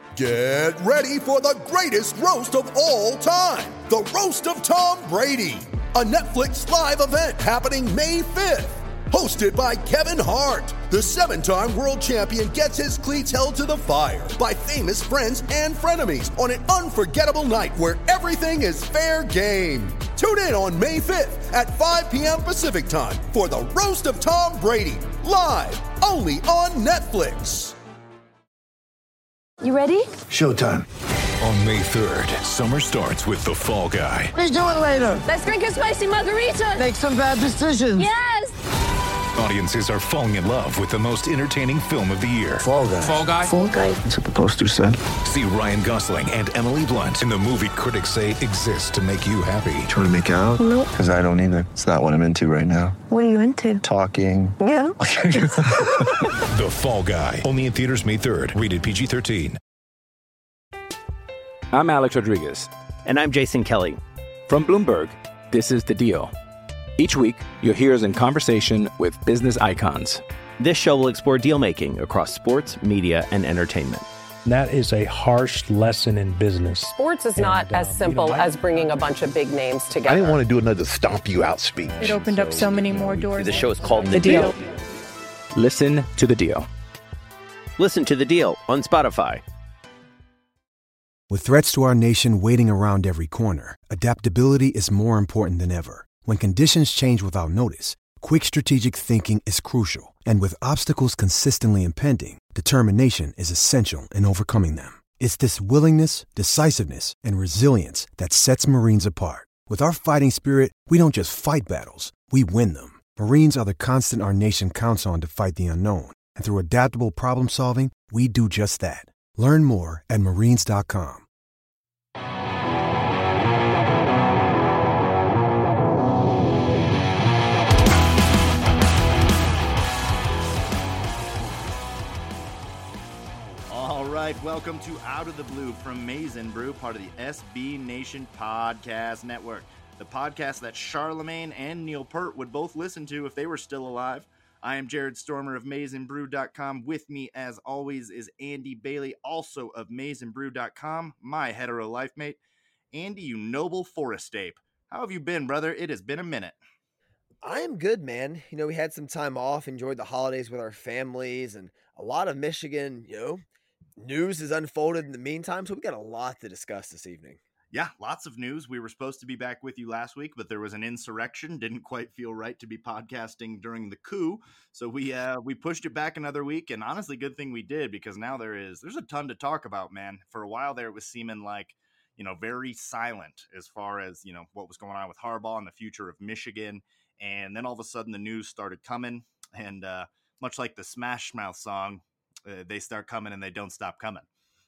Get ready for the greatest roast of all time, the Roast of Tom Brady, a Netflix live event happening May 5th. Hosted by Kevin Hart, the 7-time world champion gets his cleats held to the fire by famous friends and frenemies on an unforgettable night where everything is fair game. Tune in on May 5th at 5 p.m. Pacific time for the Roast of Tom Brady, live only on Netflix. You ready? Showtime. On May 3rd, summer starts with The Fall Guy. Let's do it later. Let's drink a spicy margarita. Make some bad decisions. Yes! Audiences are falling in love with the most entertaining film of the year. Fall Guy. Fall Guy? Fall guy. That's what the poster said. See Ryan Gosling and Emily Blunt in the movie critics say exists to make you happy. Trying to make it out? Nope. Because I don't either. It's not what I'm into right now. What are you into? Talking. Yeah. The Fall Guy. Only in theaters May 3rd. Rated PG-13. I'm Alex Rodriguez. And I'm Jason Kelly. From Bloomberg, this is The Deal. Each week, you'll hear us in conversation with business icons. This show will explore deal-making across sports, media, and entertainment. That is a harsh lesson in business. Sports is not as simple as bringing a bunch of big names together. I didn't want to do another stomp you out speech. It opened up so many more doors. The show is called The Deal. Listen to The Deal. Listen to The Deal on Spotify. With threats to our nation waiting around every corner, adaptability is more important than ever. When conditions change without notice, quick strategic thinking is crucial. And with obstacles consistently impending, determination is essential in overcoming them. It's this willingness, decisiveness, and resilience that sets Marines apart. With our fighting spirit, we don't just fight battles, we win them. Marines are the constant our nation counts on to fight the unknown. And through adaptable problem solving, we do just that. Learn more at marines.com. All right, welcome to Out of the Blue from Maize n Brew, part of the SB Nation Podcast Network. The podcast that Charlemagne and Neil Peart would both listen to if they were still alive. I am Jared Stormer of MaizenBrew.com. With me, as always, is Andy Bailey, also of MaizenBrew.com, my hetero life mate. Andy, you noble forest ape. How have you been, brother? It has been a minute. I am good, man. You know, we had some time off, enjoyed the holidays with our families, and a lot of Michigan, news has unfolded in the meantime, so we got a lot to discuss this evening. Yeah, lots of news. We were supposed to be back with you last week, but there was an insurrection. Didn't quite feel right to be podcasting during the coup, so we pushed it back another week. And honestly, good thing we did, because now there's a ton to talk about, man. For a while there, it was seeming like very silent as far as what was going on with Harbaugh and the future of Michigan, and then all of a sudden the news started coming, and much like the Smash Mouth song, they start coming and they don't stop coming.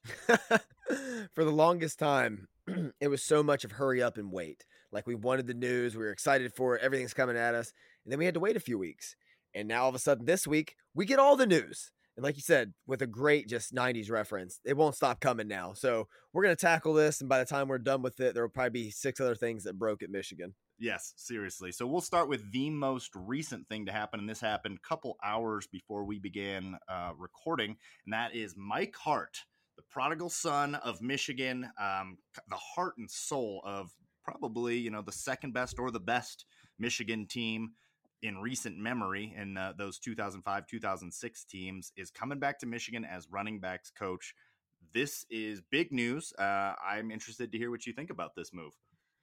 For the longest time, it was so much of hurry up and wait. Like, we wanted the news, we were excited for it, everything's coming at us, and then we had to wait a few weeks. And now all of a sudden this week, we get all the news. And like you said, with a great just 90s reference, it won't stop coming now. So we're going to tackle this, and by the time we're done with it, there will probably be 6 other things that broke at Michigan. Yes, seriously. So we'll start with the most recent thing to happen, and this happened a couple hours before we began recording, and that is Mike Hart, the prodigal son of Michigan, the heart and soul of probably, the second best or the best Michigan team in recent memory, in those 2005, 2006 teams, is coming back to Michigan as running backs coach. This is big news. I'm interested to hear what you think about this move.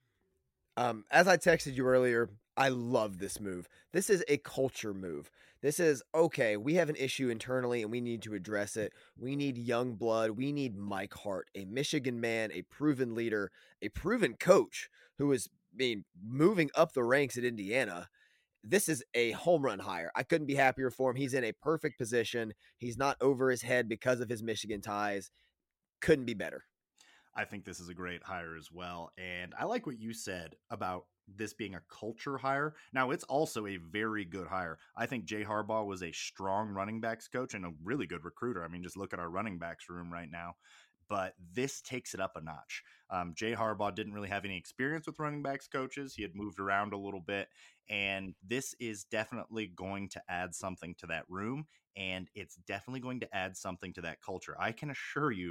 As I texted you earlier, I love this move. This is a culture move. This is, okay, we have an issue internally and we need to address it. We need young blood. We need Mike Hart, a Michigan man, a proven leader, a proven coach who is moving up the ranks at Indiana. This is a home run hire. I couldn't be happier for him. He's in a perfect position. He's not over his head because of his Michigan ties. Couldn't be better. I think this is a great hire as well. And I like what you said about this being a culture hire. Now, it's also a very good hire. I think Jay Harbaugh was a strong running backs coach and a really good recruiter. I mean, just look at our running backs room right now. But this takes it up a notch. Jay Harbaugh didn't really have any experience with running backs coaches. He had moved around a little bit. And this is definitely going to add something to that room. And it's definitely going to add something to that culture. I can assure you,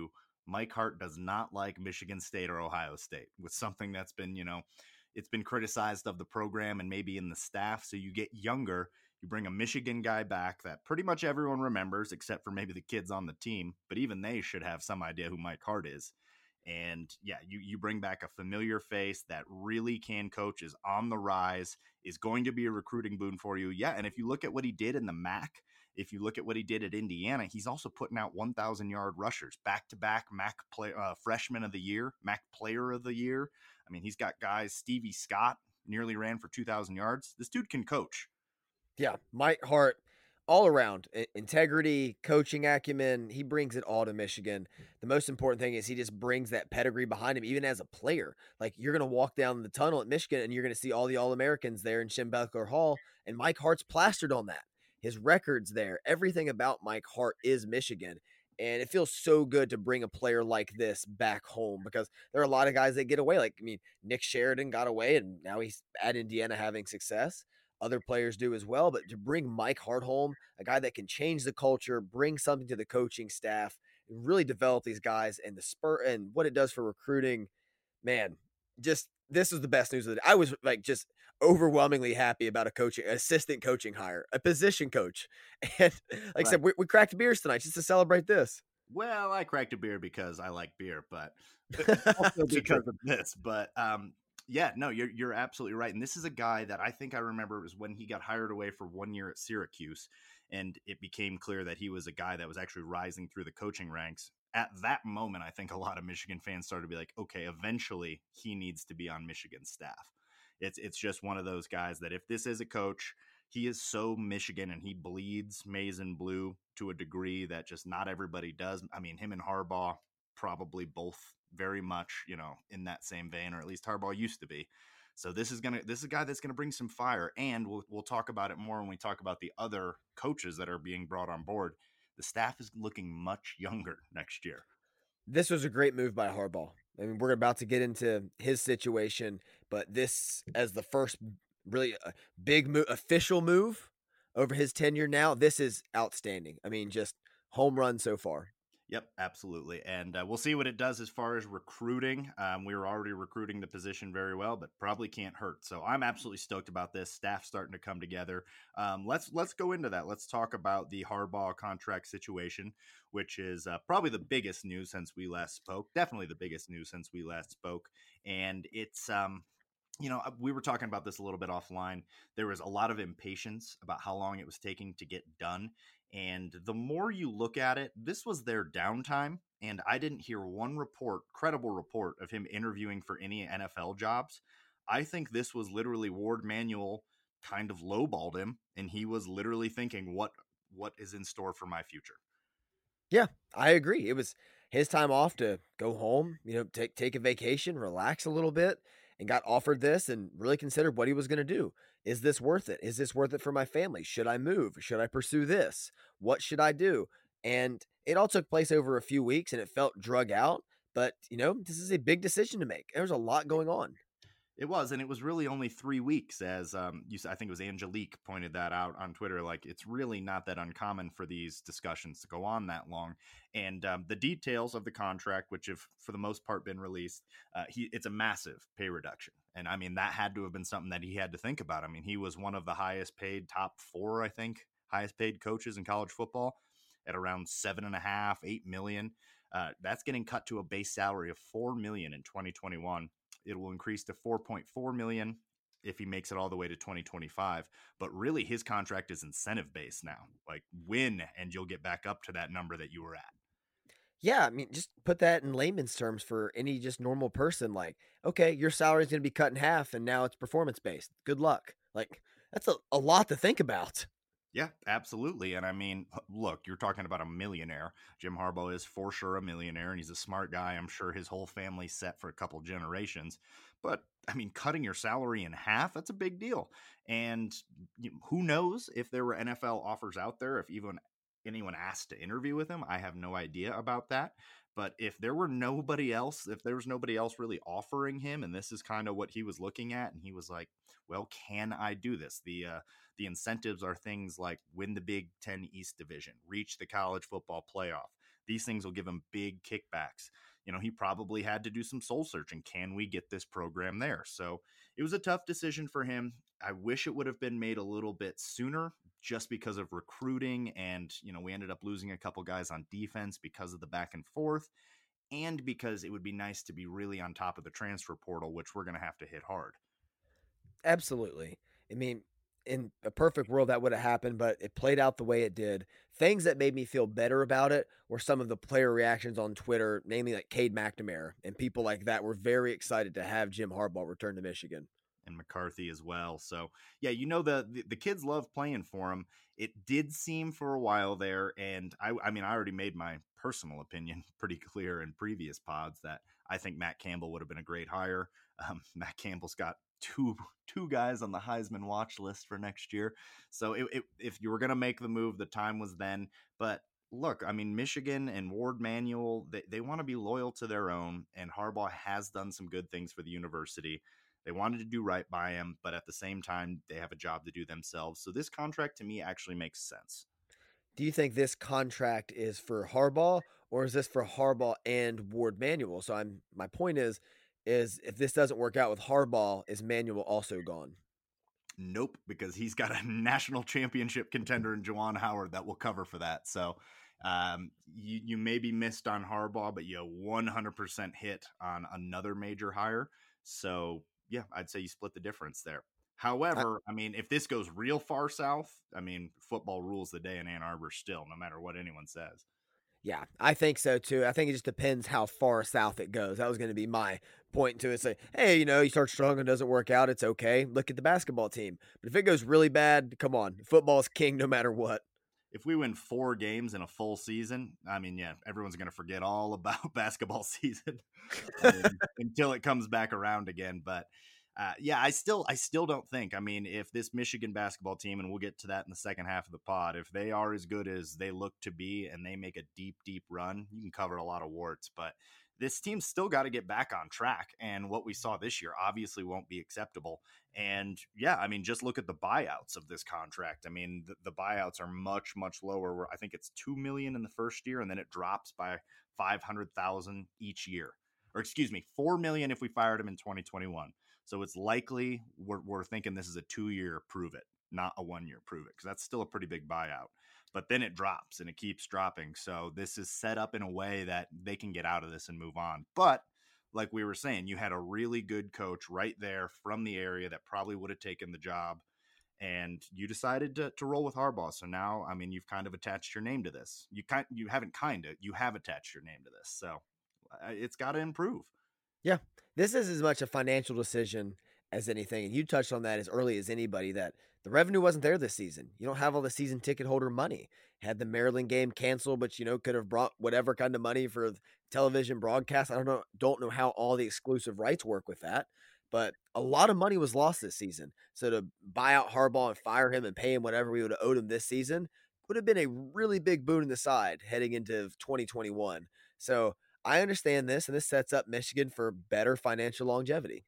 Mike Hart does not like Michigan State or Ohio State, with something that's been, it's been criticized of the program and maybe in the staff. So you get younger, you bring a Michigan guy back that pretty much everyone remembers, except for maybe the kids on the team, but even they should have some idea who Mike Hart is. And yeah, you bring back a familiar face that really can coach, is on the rise, is going to be a recruiting boon for you. Yeah, and if you look at what he did in the MAC, if you look at what he did at Indiana, he's also putting out 1,000-yard rushers, back-to-back MAC freshman of the year, MAC player of the year. I mean, he's got guys, Stevie Scott nearly ran for 2,000 yards. This dude can coach. Yeah, Mike Hart, all around integrity, coaching acumen, he brings it all to Michigan. The most important thing is he just brings that pedigree behind him, even as a player. Like, you're going to walk down the tunnel at Michigan and you're going to see all the All-Americans there in Schembechler Hall, and Mike Hart's plastered on that. His record's there. Everything about Mike Hart is Michigan. And it feels so good to bring a player like this back home, because there are a lot of guys that get away. Like, I mean, Nick Sheridan got away and now he's at Indiana having success. Other players do as well, but to bring Mike Hart home, a guy that can change the culture, bring something to the coaching staff, and really develop these guys, and the spur and what it does for recruiting, man, just this is the best news of the day. I was like just overwhelmingly happy about assistant coaching hire, a position coach. And like I said, we cracked beers tonight just to celebrate this. Well, I cracked a beer because I like beer, but also because of this. But yeah, no, you're absolutely right. And this is a guy that I think I remember was when he got hired away for 1 year at Syracuse, and it became clear that he was a guy that was actually rising through the coaching ranks. At that moment, I think a lot of Michigan fans started to be like, okay, eventually he needs to be on Michigan's staff. It's just one of those guys that if this is a coach, he is so Michigan and he bleeds maize and blue to a degree that just not everybody does. I mean, him and Harbaugh probably both very much, in that same vein, or at least Harbaugh used to be. So this is a guy that's gonna bring some fire, and we'll talk about it more when we talk about the other coaches that are being brought on board. The staff is looking much younger next year. This was a great move by Harbaugh. I mean, we're about to get into his situation, but this as the first really big official move over his tenure now, this is outstanding. I mean, just home run so far. Yep, absolutely. And we'll see what it does as far as recruiting. We were already recruiting the position very well, but probably can't hurt. So I'm absolutely stoked about this. Staff starting to come together. Let's go into that. Let's talk about the Harbaugh contract situation, which is probably the biggest news since we last spoke. Definitely the biggest news since we last spoke. And it's we were talking about this a little bit offline. There was a lot of impatience about how long it was taking to get done. And the more you look at it, this was their downtime. And I didn't hear one credible report of him interviewing for any NFL jobs. I think this was literally Ward Manuel kind of lowballed him. And he was literally thinking, what is in store for my future? Yeah, I agree. It was his time off to go home, take a vacation, relax a little bit, and got offered this and really considered what he was going to do. Is this worth it? Is this worth it for my family? Should I move? Should I pursue this? What should I do? And it all took place over a few weeks and it felt drug out. But, this is a big decision to make. There's a lot going on. It was, and it was really only 3 weeks, as I think it was Angelique pointed that out on Twitter. Like, it's really not that uncommon for these discussions to go on that long. And the details of the contract, which have for the most part been released, it's a massive pay reduction. And I mean, that had to have been something that he had to think about. I mean, he was one of the highest paid, top 4, I think, highest paid coaches in college football at around $7.5, $8 million. That's getting cut to a base salary of $4 million in 2021. It will increase to $4.4 million if he makes it all the way to 2025. But really, his contract is incentive based now. Like, win and you'll get back up to that number that you were at. Yeah, I mean, just put that in layman's terms for any just normal person. Like, okay, your salary is going to be cut in half, and now it's performance based. Good luck. Like, that's a lot to think about. Yeah, absolutely. And I mean, look, you're talking about a millionaire. Jim Harbaugh is for sure a millionaire, and he's a smart guy. I'm sure his whole family's set for a couple generations. But I mean, cutting your salary in half, that's a big deal. And who knows if there were NFL offers out there, if even anyone asked to interview with him. I have no idea about that. But if there was nobody else really offering him, and this is kind of what he was looking at, and he was like, well, can I do this? The incentives are things like win the Big Ten East Division, reach the college football playoff. these things will give him big kickbacks. He probably had to do some soul searching. Can we get this program there? So it was a tough decision for him. I wish it would have been made a little bit sooner just because of recruiting. And, we ended up losing a couple guys on defense because of the back and forth, and because it would be nice to be really on top of the transfer portal, which we're going to have to hit hard. Absolutely. I mean, in a perfect world that would have happened, but it played out the way it did. Things that made me feel better about it were some of the player reactions on Twitter, namely like Cade McNamara and people like that were very excited to have Jim Harbaugh return to Michigan. And McCarthy as well. So yeah, the kids love playing for him. It did seem for a while there, and I already made my personal opinion pretty clear in previous pods that I think Matt Campbell would have been a great hire. Matt Campbell's got two guys on the Heisman watch list for next year. So if you were going to make the move, the time was then. But look, Michigan and Ward Manuel, they want to be loyal to their own, and Harbaugh has done some good things for the university. They wanted to do right by him, but at the same time, they have a job to do themselves. So this contract to me actually makes sense. Do you think this contract is for Harbaugh, or is this for Harbaugh and Ward Manuel? So my point is if this doesn't work out with Harbaugh, is Manuel also gone? Nope, because he's got a national championship contender in Juwan Howard that will cover for that. So you may be missed on Harbaugh, but you 100% hit on another major hire. So yeah, I'd say you split the difference there. However, if this goes real far south, football rules the day in Ann Arbor still, no matter what anyone says. Yeah, I think so too. I think it just depends how far south it goes. That was going to be my point to it. Say, hey, you start strong and doesn't work out, it's okay. Look at the basketball team. But if it goes really bad, come on. Football is king no matter what. If we win 4 games in a full season, everyone's going to forget all about basketball season until it comes back around again. But I still don't think, if this Michigan basketball team, and we'll get to that in the second half of the pod, if they are as good as they look to be and they make a deep, deep run, you can cover a lot of warts. But this team's still got to get back on track. And what we saw this year obviously won't be acceptable. And yeah, just look at the buyouts of this contract. The buyouts are much, much lower. I think it's $2 million in the first year, and then it drops by $500,000 each year. Or excuse me, $4 million if we fired him in 2021. So it's likely we're thinking this is a 2-year prove it, not a 1-year prove it, because that's still a pretty big buyout. But then it drops and it keeps dropping. So this is set up in a way that they can get out of this and move on. But like we were saying, you had a really good coach right there from the area that probably would have taken the job. And you decided to roll with Harbaugh. So now, you've kind of attached your name to this. You have attached your name to this. So it's got to improve. Yeah, this is as much a financial decision as anything. And you touched on that as early as anybody, that the revenue wasn't there this season. You don't have all the season ticket holder money. Had the Maryland game canceled, but could have brought whatever kind of money for television broadcast. I don't know how all the exclusive rights work with that, but a lot of money was lost this season. So to buy out Harbaugh and fire him and pay him whatever we would have owed him this season would have been a really big boon in the side heading into 2021. So I understand this, and this sets up Michigan for better financial longevity.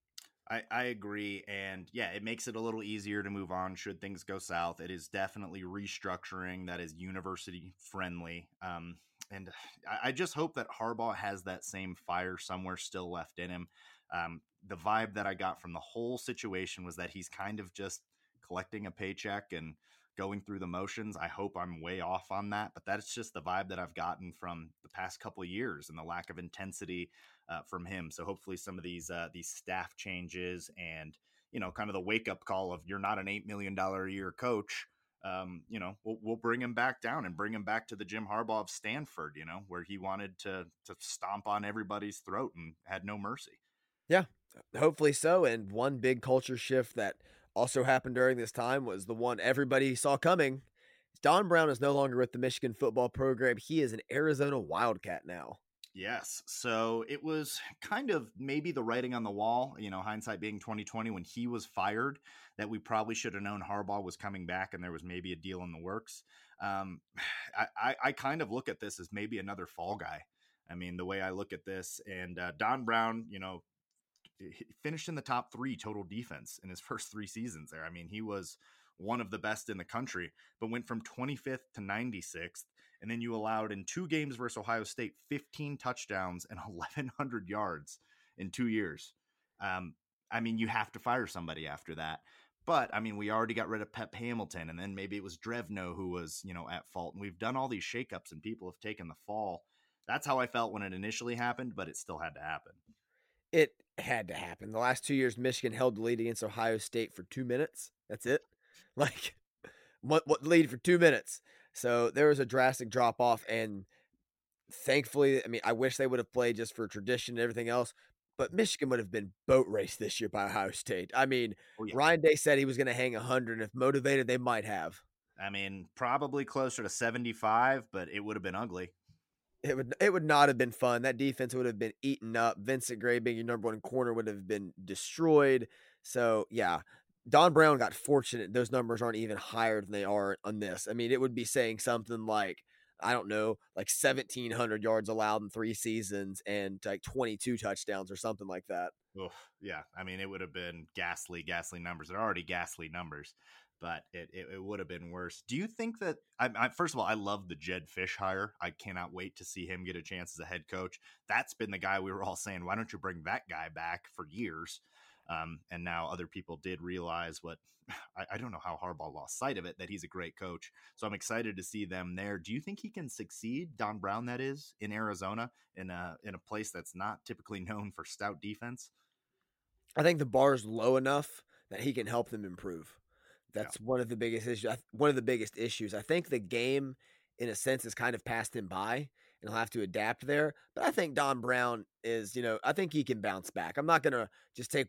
I agree. And yeah, it makes it a little easier to move on should things go south. It is definitely restructuring that is university friendly. And I just hope that Harbaugh has that same fire somewhere still left in him. The vibe that I got from the whole situation was that he's kind of just collecting a paycheck and going through the motions. I hope I'm way off on that, but that's just the vibe that I've gotten from the past couple of years and the lack of intensity from him. So hopefully some of these staff changes and, kind of the wake up call of you're not an $8 million a year coach. We'll bring him back down and bring him back to the Jim Harbaugh of Stanford, where he wanted to stomp on everybody's throat and had no mercy. Yeah, hopefully so. And one big culture shift that also happened during this time was the one everybody saw coming. Don Brown is no longer with the Michigan football program. He is an Arizona Wildcat now. Yes. So it was kind of maybe the writing on the wall, hindsight being 2020 when he was fired, that we probably should have known Harbaugh was coming back and there was maybe a deal in the works. I kind of look at this as maybe another fall guy. The way I look at this, and Don Brown, he finished in the top 3 total defense in his first 3 seasons there. He was one of the best in the country, but went from 25th to 96th and then you allowed in 2 games versus Ohio State 15 touchdowns and 1,100 yards in 2 years. I mean, you have to fire somebody after that. But, I mean, we already got rid of Pep Hamilton, and then maybe it was Drevno who was, at fault. And we've done all these shakeups, and people have taken the fall. That's how I felt when it initially happened, but it still had to happen. It had to happen. The last 2 years, Michigan held the lead against Ohio State for 2 minutes. That's it. Like, what lead for 2 minutes? So there was a drastic drop off, and thankfully, I mean, I wish they would have played just for tradition and everything else, but Michigan would have been boat raced this year by Ohio State. I mean, Ryan Day said he was going to hang 100, and if motivated, they might have. I mean, probably closer to 75, but it would have been ugly. It would not have been fun. That defense would have been eaten up. Vincent Gray, being your number 1 corner, would have been destroyed. So, yeah, Don Brown got fortunate. Those numbers aren't even higher than they are on this. I mean, it would be saying something like, I don't know, like 1,700 yards allowed in 3 seasons and like 22 touchdowns or something like that. Oof, yeah, I mean, it would have been ghastly numbers. They're already ghastly numbers, but it would have been worse. Do you think that, first of all, I love the Jedd Fisch hire. I cannot wait to see him get a chance as a head coach. That's been the guy we were all saying, why don't you bring that guy back for years? And now other people did realize what I don't know how Harbaugh lost sight of it, that he's a great coach. So I'm excited to see them there. Do you think he can succeed, Don Brown, that is, in Arizona, in a place that's not typically known for stout defense? I think the bar is low enough that he can help them improve. That's one of the biggest issues. I think the game, in a sense, has kind of passed him by, and he'll have to adapt there. But I think Don Brown is, I think he can bounce back. I'm not going to just take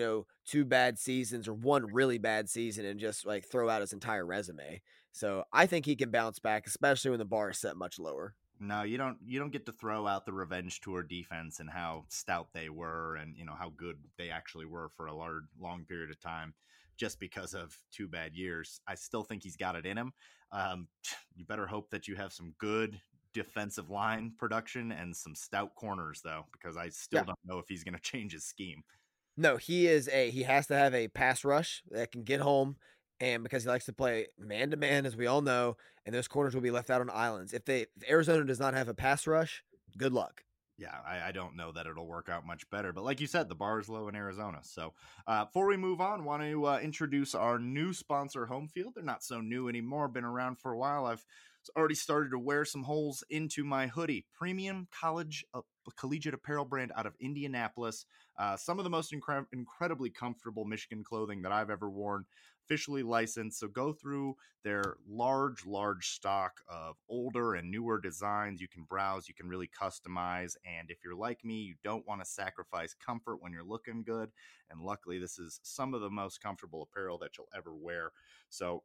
2 bad seasons or 1 really bad season and just like throw out his entire resume. So I think he can bounce back, especially when the bar is set much lower. No, you don't get to throw out the revenge tour defense and how stout they were and, how good they actually were for a long period of time just because of 2 bad years. I still think he's got it in him. You better hope that you have some good defensive line production and some stout corners, though, because I still don't know if he's going to change his scheme. No, he has to have a pass rush that can get home, and because he likes to play man-to-man, as we all know, and those corners will be left out on islands. If Arizona does not have a pass rush, good luck. Yeah, I don't know that it'll work out much better. But like you said, the bar is low in Arizona. So before we move on, want to introduce our new sponsor, Home Field. They're not so new anymore, been around for a while. I've already started to wear some holes into my hoodie. Premium collegiate apparel brand out of Indianapolis. Some of the most incredibly comfortable Michigan clothing that I've ever worn. Officially licensed, so go through their large stock of older and newer designs. You can browse, you can really customize, and if you're like me, you don't want to sacrifice comfort when you're looking good, and luckily this is some of the most comfortable apparel that you'll ever wear. So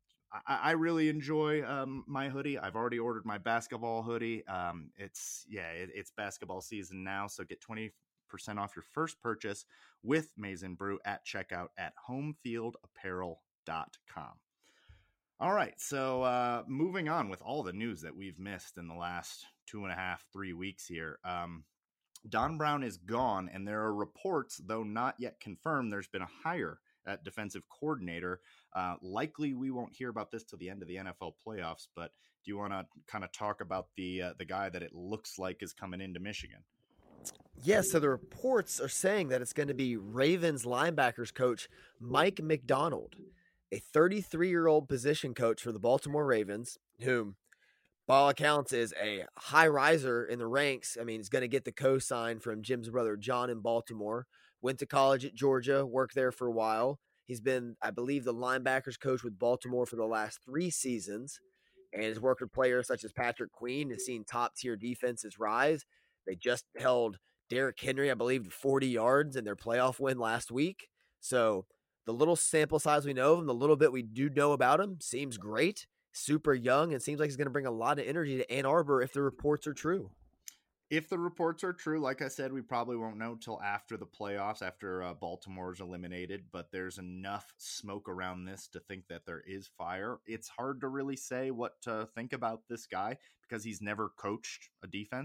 I really enjoy my hoodie. I've already ordered my basketball hoodie. It's basketball season now, so get 20% off your first purchase with Maize n Brew at checkout at homefieldapparel.com. All right, so moving on with all the news that we've missed in the last 2.5-3 weeks here. Don Brown is gone, and there are reports, though not yet confirmed, there's been a hire at defensive coordinator. Likely we won't hear about this till the end of the NFL playoffs, but do you want to kind of talk about the guy that it looks like is coming into Michigan? Yeah, so the reports are saying that it's going to be Ravens linebackers coach Mike Macdonald, a 33-year-old position coach for the Baltimore Ravens, whom, by all accounts, is a high riser in the ranks. I mean, he's going to get the co-sign from Jim's brother John in Baltimore. Went to college at Georgia, worked there for a while. He's been, I believe, the linebackers coach with Baltimore for the last 3 seasons, and has worked with players such as Patrick Queen and seen top-tier defenses rise. They just held Derrick Henry, I believe, to 40 yards in their playoff win last week. So the little sample size we know of him, the little bit we do know about him, seems great. Super young, and seems like he's going to bring a lot of energy to Ann Arbor if the reports are true. If the reports are true, like I said, we probably won't know till after the playoffs, after Baltimore's eliminated, but there's enough smoke around this to think that there is fire. It's hard to really say what to think about this guy because he's never coached a defense.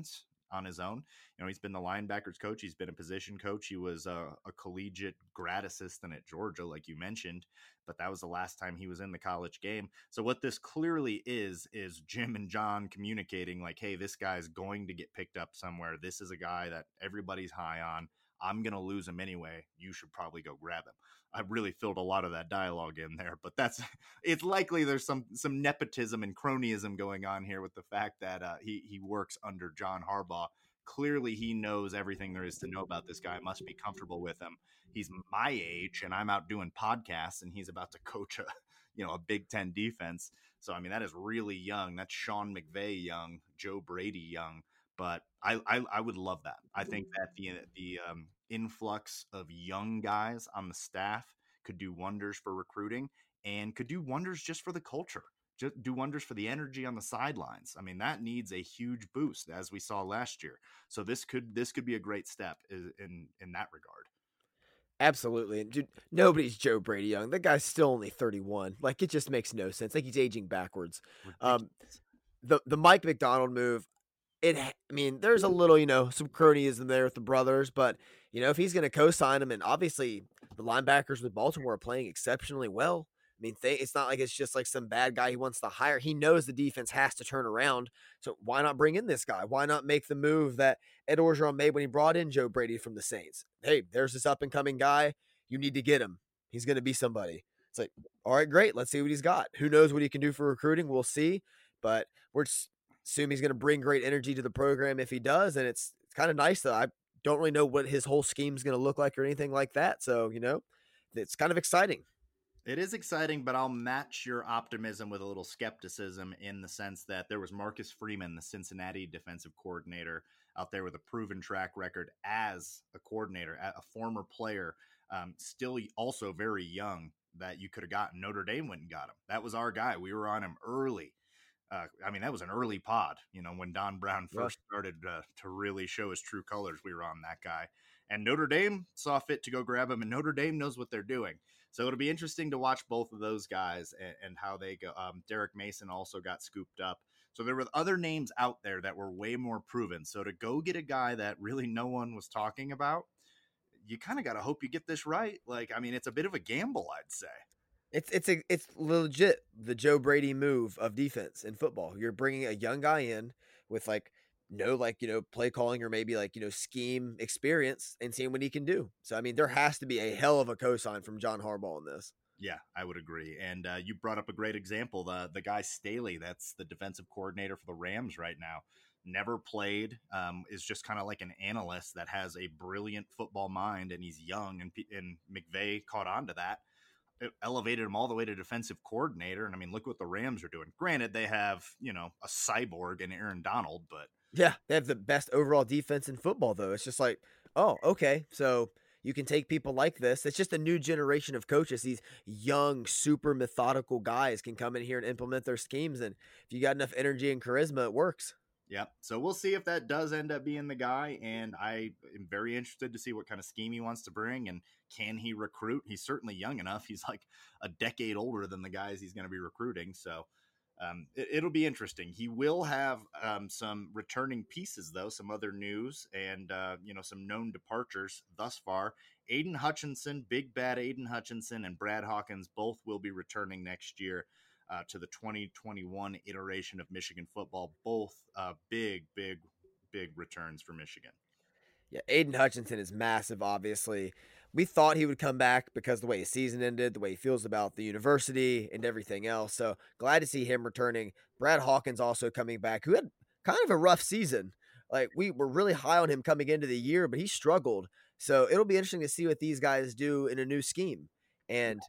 on his own. You know, he's been the linebackers coach. He's been a position coach. He was a collegiate grad assistant at Georgia, like you mentioned, but that was the last time he was in the college game. So what this clearly is Jim and John communicating like, hey, this guy's going to get picked up somewhere. This is a guy that everybody's high on. I'm going to lose him anyway. You should probably go grab him. I really filled a lot of that dialogue in there, but it's likely there's some nepotism and cronyism going on here with the fact that he works under John Harbaugh. Clearly he knows everything there is to know about this guy, must be comfortable with him. He's my age and I'm out doing podcasts and he's about to coach a Big Ten defense. So, I mean, that is really young. That's Sean McVay young, Joe Brady young. But I would love that. I think that the influx of young guys on the staff could do wonders for recruiting and could do wonders just for the culture, just do wonders for the energy on the sidelines. I mean, that needs a huge boost as we saw last year. So this could be a great step in that regard. Absolutely. And dude, nobody's Joe Brady young. That guy's still only 31. Like, it just makes no sense. Like, he's aging backwards. The Mike Macdonald move, there's a little, some cronyism there with the brothers, but, if he's going to co-sign him, and obviously the linebackers with Baltimore are playing exceptionally well. I mean, it's not like it's just like some bad guy he wants to hire. He knows the defense has to turn around. So why not bring in this guy? Why not make the move that Ed Orgeron made when he brought in Joe Brady from the Saints? Hey, there's this up-and-coming guy. You need to get him. He's going to be somebody. It's like, all right, great. Let's see what he's got. Who knows what he can do for recruiting? We'll see. But we're assume he's going to bring great energy to the program if he does. And it's kind of nice that I don't really know what his whole scheme is going to look like or anything like that. So, it's kind of exciting. It is exciting, but I'll match your optimism with a little skepticism in the sense that there was Marcus Freeman, the Cincinnati defensive coordinator, out there with a proven track record as a coordinator, a former player, still also very young, that you could have gotten. Notre Dame went and got him. That was our guy. We were on him early. That was an early pod, when Don Brown first started to really show his true colors. We were on that guy, and Notre Dame saw fit to go grab him, and Notre Dame knows what they're doing. So it'll be interesting to watch both of those guys and how they go. Derek Mason also got scooped up. So there were other names out there that were way more proven. So to go get a guy that really no one was talking about, you kind of got to hope you get this right. It's a bit of a gamble, I'd say. It's legit the Joe Brady move of defense in football. You're bringing a young guy in with play calling or maybe scheme experience and seeing what he can do. So, there has to be a hell of a cosign from John Harbaugh in this. Yeah, I would agree. And you brought up a great example. The guy Staley, that's the defensive coordinator for the Rams right now. Never played, is just kind of like an analyst that has a brilliant football mind, and he's young, and McVay caught on to that. It elevated him all the way to defensive coordinator. And look what the Rams are doing. Granted, they have, a cyborg in Aaron Donald, but yeah, they have the best overall defense in football, though. It's just like, oh, okay. So you can take people like this. It's just a new generation of coaches. These young, super methodical guys can come in here and implement their schemes. And if you got enough energy and charisma, it works. Yep. So we'll see if that does end up being the guy. And I am very interested to see what kind of scheme he wants to bring. And can he recruit? He's certainly young enough. He's like a decade older than the guys he's going to be recruiting. So it'll be interesting. He will have some returning pieces, though, some other news and, some known departures thus far. Aiden Hutchinson, big bad Aiden Hutchinson, and Brad Hawkins both will be returning next year to the 2021 iteration of Michigan football. Both big returns for Michigan. Yeah, Aiden Hutchinson is massive, obviously. We thought he would come back because the way his season ended, the way he feels about the university and everything else. So glad to see him returning. Brad Hawkins also coming back, who had kind of a rough season. Like, we were really high on him coming into the year, but he struggled. So it'll be interesting to see what these guys do in a new scheme. And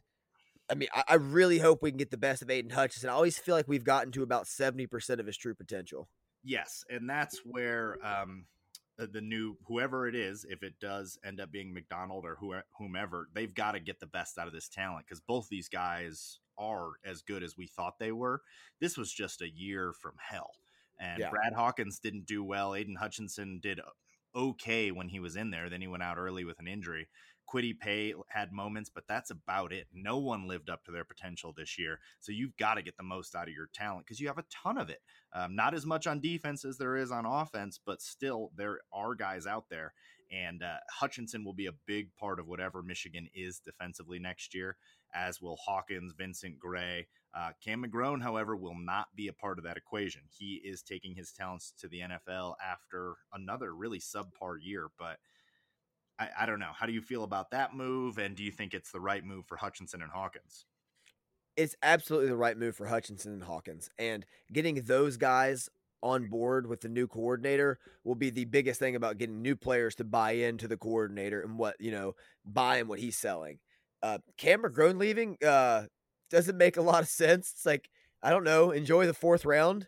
I really hope we can get the best of Aiden Hutchinson. I always feel like we've gotten to about 70% of his true potential. Yes, and that's where the new, whoever it is, if it does end up being McDonald or whomever, they've got to get the best out of this talent, because both these guys are as good as we thought they were. This was just a year from hell. And yeah. Brad Hawkins didn't do well. Aiden Hutchinson did okay when he was in there. Then he went out early with an injury. Kwity Paye had moments, but that's about it. No one lived up to their potential this year. So you've got to get the most out of your talent because you have a ton of it. Not as much on defense as there is on offense, but still there are guys out there. And Hutchinson will be a big part of whatever Michigan is defensively next year, as will Hawkins, Vincent Gray. Cam McGrone, however, will not be a part of that equation. He is taking his talents to the NFL after another really subpar year. But I don't know. How do you feel about that move? And do you think it's the right move for Hutchinson and Hawkins? It's absolutely the right move for Hutchinson and Hawkins. And getting those guys on board with the new coordinator will be the biggest thing about getting new players to buy into the coordinator and buying what he's selling. Cam McGrone leaving doesn't make a lot of sense. It's like, I don't know, enjoy the 4th round.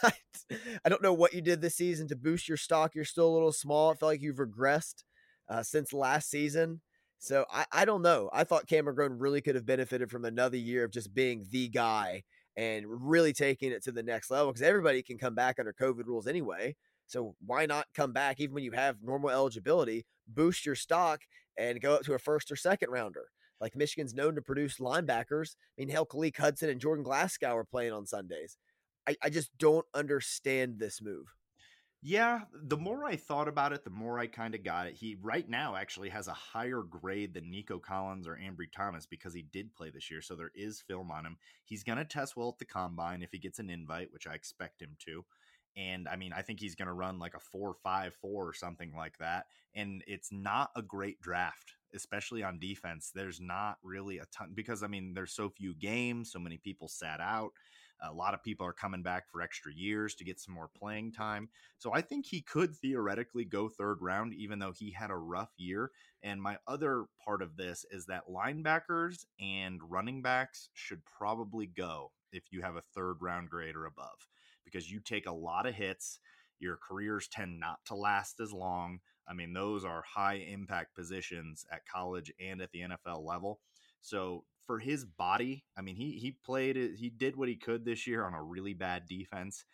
I don't know what you did this season to boost your stock. You're still a little small. I feel like you've regressed since last season. So I don't know. I thought Cam McGrone really could have benefited from another year of just being the guy and really taking it to the next level, because everybody can come back under COVID rules anyway. So why not come back even when you have normal eligibility, boost your stock, and go up to a 1st or 2nd rounder? Like Michigan's known to produce linebackers. I mean, hell, Khaleke Hudson and Jordan Glasgow are playing on Sundays. I just don't understand this move. Yeah, the more I thought about it, the more I kind of got it. He right now actually has a higher grade than Nico Collins or Ambry Thomas because he did play this year, so there is film on him. He's going to test well at the combine if he gets an invite, which I expect him to. And I mean, I think he's going to run like a 4.54 or something like that. And it's not a great draft, especially on defense. There's not really a ton because, I mean, there's so few games, so many people sat out. A lot of people are coming back for extra years to get some more playing time. So I think he could theoretically go 3rd round, even though he had a rough year. And my other part of this is that linebackers and running backs should probably go if you have a 3rd round grade or above, because you take a lot of hits. Your careers tend not to last as long. I mean, those are high impact positions at college and at the NFL level. So for his body, I mean, he did what he could this year on a really bad defense.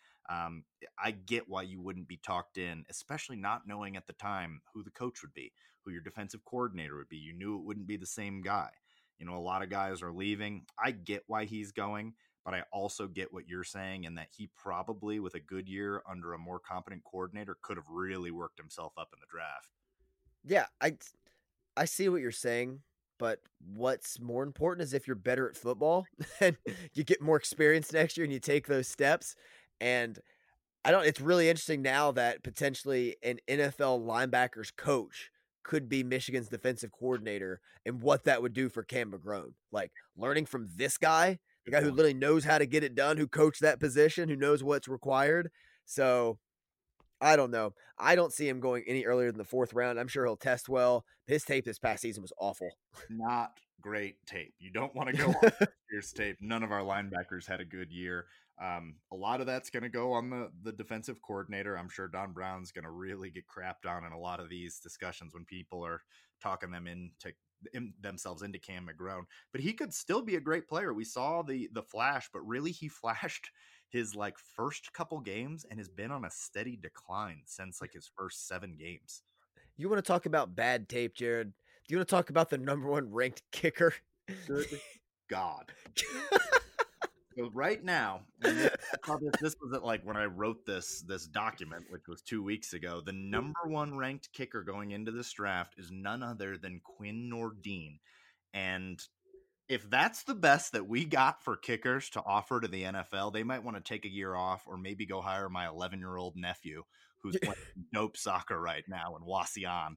I get why you wouldn't be talked in, especially not knowing at the time who the coach would be, who your defensive coordinator would be. You knew it wouldn't be the same guy. You know, a lot of guys are leaving. I get why he's going, but I also get what you're saying, and that he probably, with a good year under a more competent coordinator, could have really worked himself up in the draft. Yeah, I see what you're saying. But what's more important is if you're better at football and you get more experience next year and you take those steps. And it's really interesting now that potentially an NFL linebackers coach could be Michigan's defensive coordinator and what that would do for Cam McGrone. Like learning from this guy, the guy who literally knows how to get it done, who coached that position, who knows what's required. So I don't know. I don't see him going any earlier than the 4th round. I'm sure he'll test well. His tape this past season was awful. Not great tape. You don't want to go on year's tape. None of our linebackers had a good year. A lot of that's going to go on the defensive coordinator. I'm sure Don Brown's going to really get crapped on in a lot of these discussions when people are talking themselves into Cam McGrone. But he could still be a great player. We saw the flash, but really he flashed his first couple games and has been on a steady decline since his first 7 games. You want to talk about bad tape, Jared? Do you want to talk about the number 1 ranked kicker? Good God. So right now, and this was at when I wrote this document, which was 2 weeks ago, the number 1 ranked kicker going into this draft is none other than Quinn Nordin. And if that's the best that we got for kickers to offer to the NFL, they might want to take a year off or maybe go hire my 11-year-old nephew who's playing dope soccer right now in Wauseon.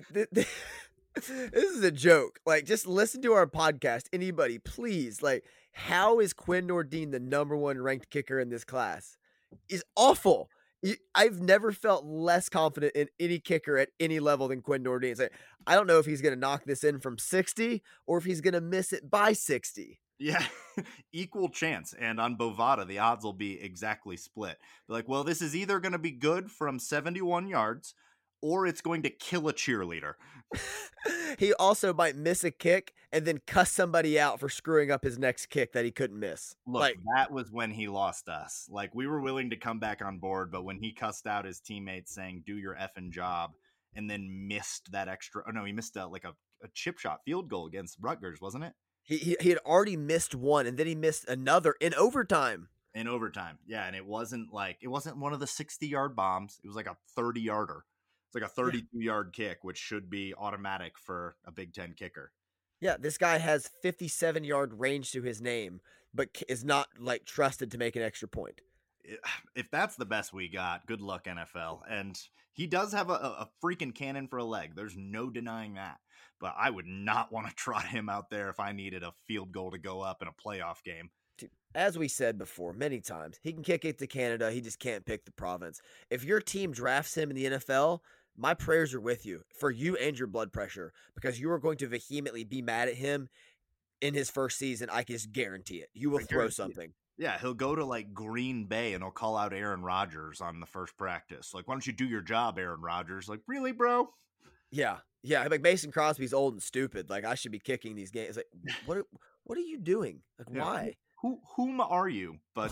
This is a joke. Just listen to our podcast. Anybody, please. How is Quinn Nordin the number 1 ranked kicker in this class? Is awful. I've never felt less confident in any kicker at any level than Quinn Nordin. I don't know if he's going to knock this in from 60 or if he's going to miss it by 60. Yeah, equal chance. And on Bovada, the odds will be exactly split. They're well, this is either going to be good from 71 yards or it's going to kill a cheerleader. He also might miss a kick and then cuss somebody out for screwing up his next kick that he couldn't miss. Look, that was when he lost us. We were willing to come back on board, but when he cussed out his teammates saying, do your effing job, and then missed that extra, he missed a a chip shot field goal against Rutgers, wasn't it? He had already missed one, and then he missed another in overtime. Yeah, and it wasn't one of the 60-yard bombs. It was like a 30-yarder. It's like a 32-yard kick, which should be automatic for a Big Ten kicker. Yeah, this guy has 57-yard range to his name, but is not like trusted to make an extra point. If that's the best we got, good luck, NFL. And he does have a freaking cannon for a leg. There's no denying that. But I would not want to trot him out there if I needed a field goal to go up in a playoff game. As we said before many times, he can kick it to Canada. He just can't pick the province. If your team drafts him in the NFL, my prayers are with you for you and your blood pressure, because you are going to vehemently be mad at him in his first season. I can just guarantee it. You will throw something. Yeah, he'll go to like Green Bay and he'll call out Aaron Rodgers on the first practice. Like, why don't you do your job, Aaron Rodgers? Like, really, bro? Yeah. Like Mason Crosby's old and stupid. Like, I should be kicking these games. Like, what are you doing? Like, why? Whom are you? But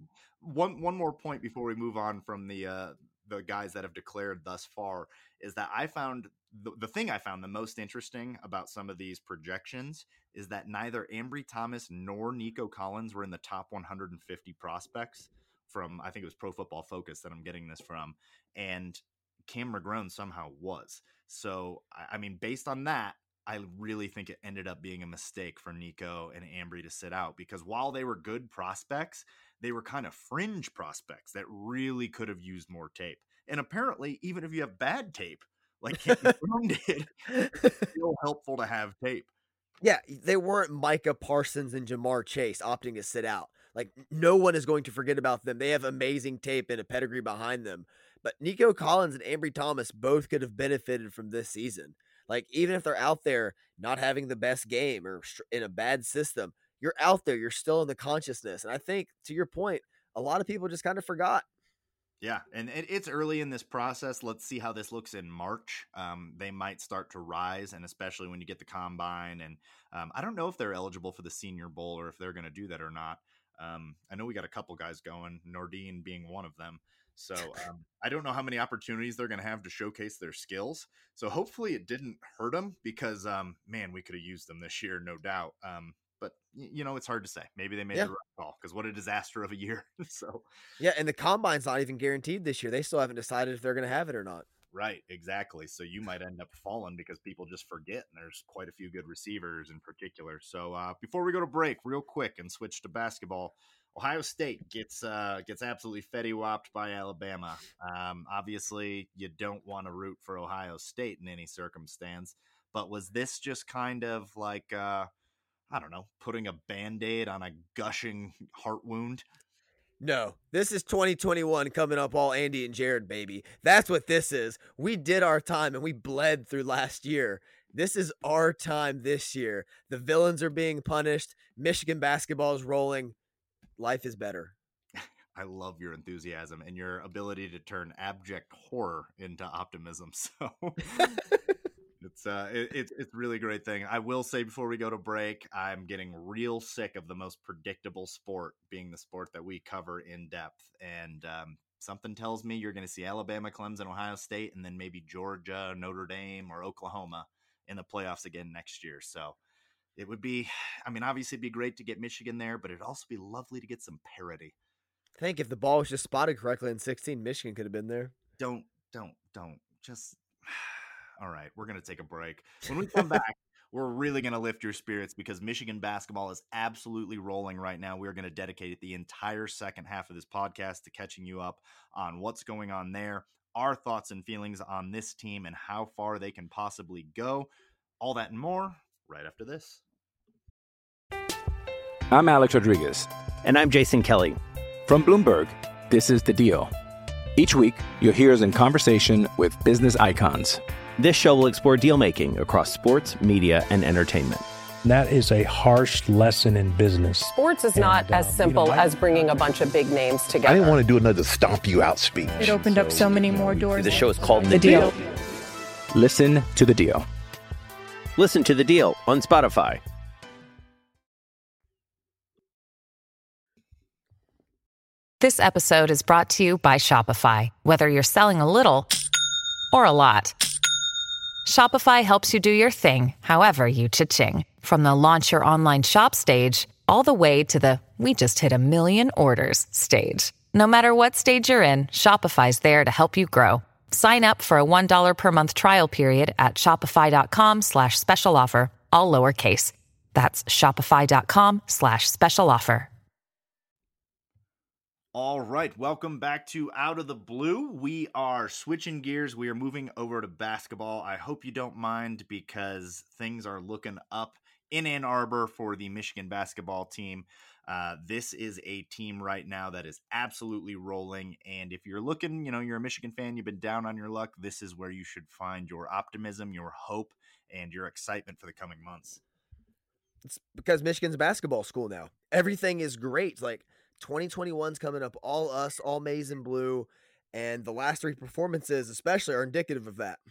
one more point before we move on from the guys that have declared thus far is that I found the thing I found the most interesting about some of these projections is that neither Ambry Thomas nor Nico Collins were in the top 150 prospects from, I think it was Pro Football Focus that I'm getting this from, and Cam McGrone somehow was. So, I mean, based on that, I really think it ended up being a mistake for Nico and Ambry to sit out, because while they were good prospects, they were kind of fringe prospects that really could have used more tape. And apparently, even if you have bad tape, like Cam McGrone did, it's still helpful to have tape. Yeah, they weren't Micah Parsons and Jamar Chase opting to sit out. Like, no one is going to forget about them. They have amazing tape and a pedigree behind them. But Nico Collins and Ambry Thomas both could have benefited from this season. Like, even if they're out there not having the best game or in a bad system, you're out there, you're still in the consciousness. And I think, to your point, a lot of people just kind of forgot. Yeah, and it's early in this process. Let's see how this looks in March. They might start to rise, and especially when you get the combine. And I don't know if they're eligible for the Senior Bowl or if they're going to do that or not. I know we got a couple guys going, Nordine being one of them. So I don't know how many opportunities they're going to have to showcase their skills. So hopefully it didn't hurt them, because, man, we could have used them this year, no doubt. But, you know, it's hard to say. Maybe they made the right call, because what a disaster of a year. So yeah, and the combine's not even guaranteed this year. They still haven't decided if they're going to have it or not. Right, exactly. So you might end up falling because people just forget, and there's quite a few good receivers in particular. So before we go to break, real quick, and switch to basketball, Ohio State gets absolutely fetty-whopped by Alabama. Obviously, you don't want to root for Ohio State in any circumstance, but was this just kind of like, I don't know, putting a Band-Aid on a gushing heart wound? No, this is 2021 coming up all Andy and Jared, baby. That's what this is. We did our time and we bled through last year. This is our time this year. The villains are being punished. Michigan basketball is rolling. Life is better. I love your enthusiasm and your ability to turn abject horror into optimism. So it's really a great thing. I will say before we go to break, I'm getting real sick of the most predictable sport being the sport that we cover in depth. And something tells me you're going to see Alabama, Clemson, Ohio State, and then maybe Georgia, Notre Dame, or Oklahoma in the playoffs again next year. So it would be, I mean, obviously it'd be great to get Michigan there, but it'd also be lovely to get some parity. I think if the ball was just spotted correctly in 16, Michigan could have been there. Don't. Just, all right, we're going to take a break. When we come back, we're really going to lift your spirits, because Michigan basketball is absolutely rolling right now. We're going to dedicate the entire second half of this podcast to catching you up on what's going on there, our thoughts and feelings on this team, and how far they can possibly go. All that and more right after this. I'm Alex Rodriguez. And I'm Jason Kelly. From Bloomberg, this is The Deal. Each week, you'll hear us in conversation with business icons. This show will explore deal-making across sports, media, and entertainment. That is a harsh lesson in business. Sports is not as simple as bringing a bunch of big names together. I didn't want to do another stomp you out speech. It opened up so many more doors. The show is called The Deal. Listen to The Deal. Listen to The Deal on Spotify. This episode is brought to you by Shopify. Whether you're selling a little or a lot, Shopify helps you do your thing, however you cha-ching. From the launch your online shop stage, all the way to the we just hit 1 million orders stage. No matter what stage you're in, Shopify's there to help you grow. Sign up for a $1 per month trial period at shopify.com/special offer, all lowercase. That's shopify.com/special offer. All right, welcome back to Out of the Blue. We are switching gears. We are moving over to basketball. I hope you don't mind because things are looking up in Ann Arbor for the Michigan basketball team. This is a team right now that is absolutely rolling. And if you're looking, you're a Michigan fan, you've been down on your luck, this is where you should find your optimism, your hope, and your excitement for the coming months. It's because Michigan's a basketball school now. Everything is great. Like 2021's coming up, all us, all maize and blue. And the last 3 performances especially are indicative of that.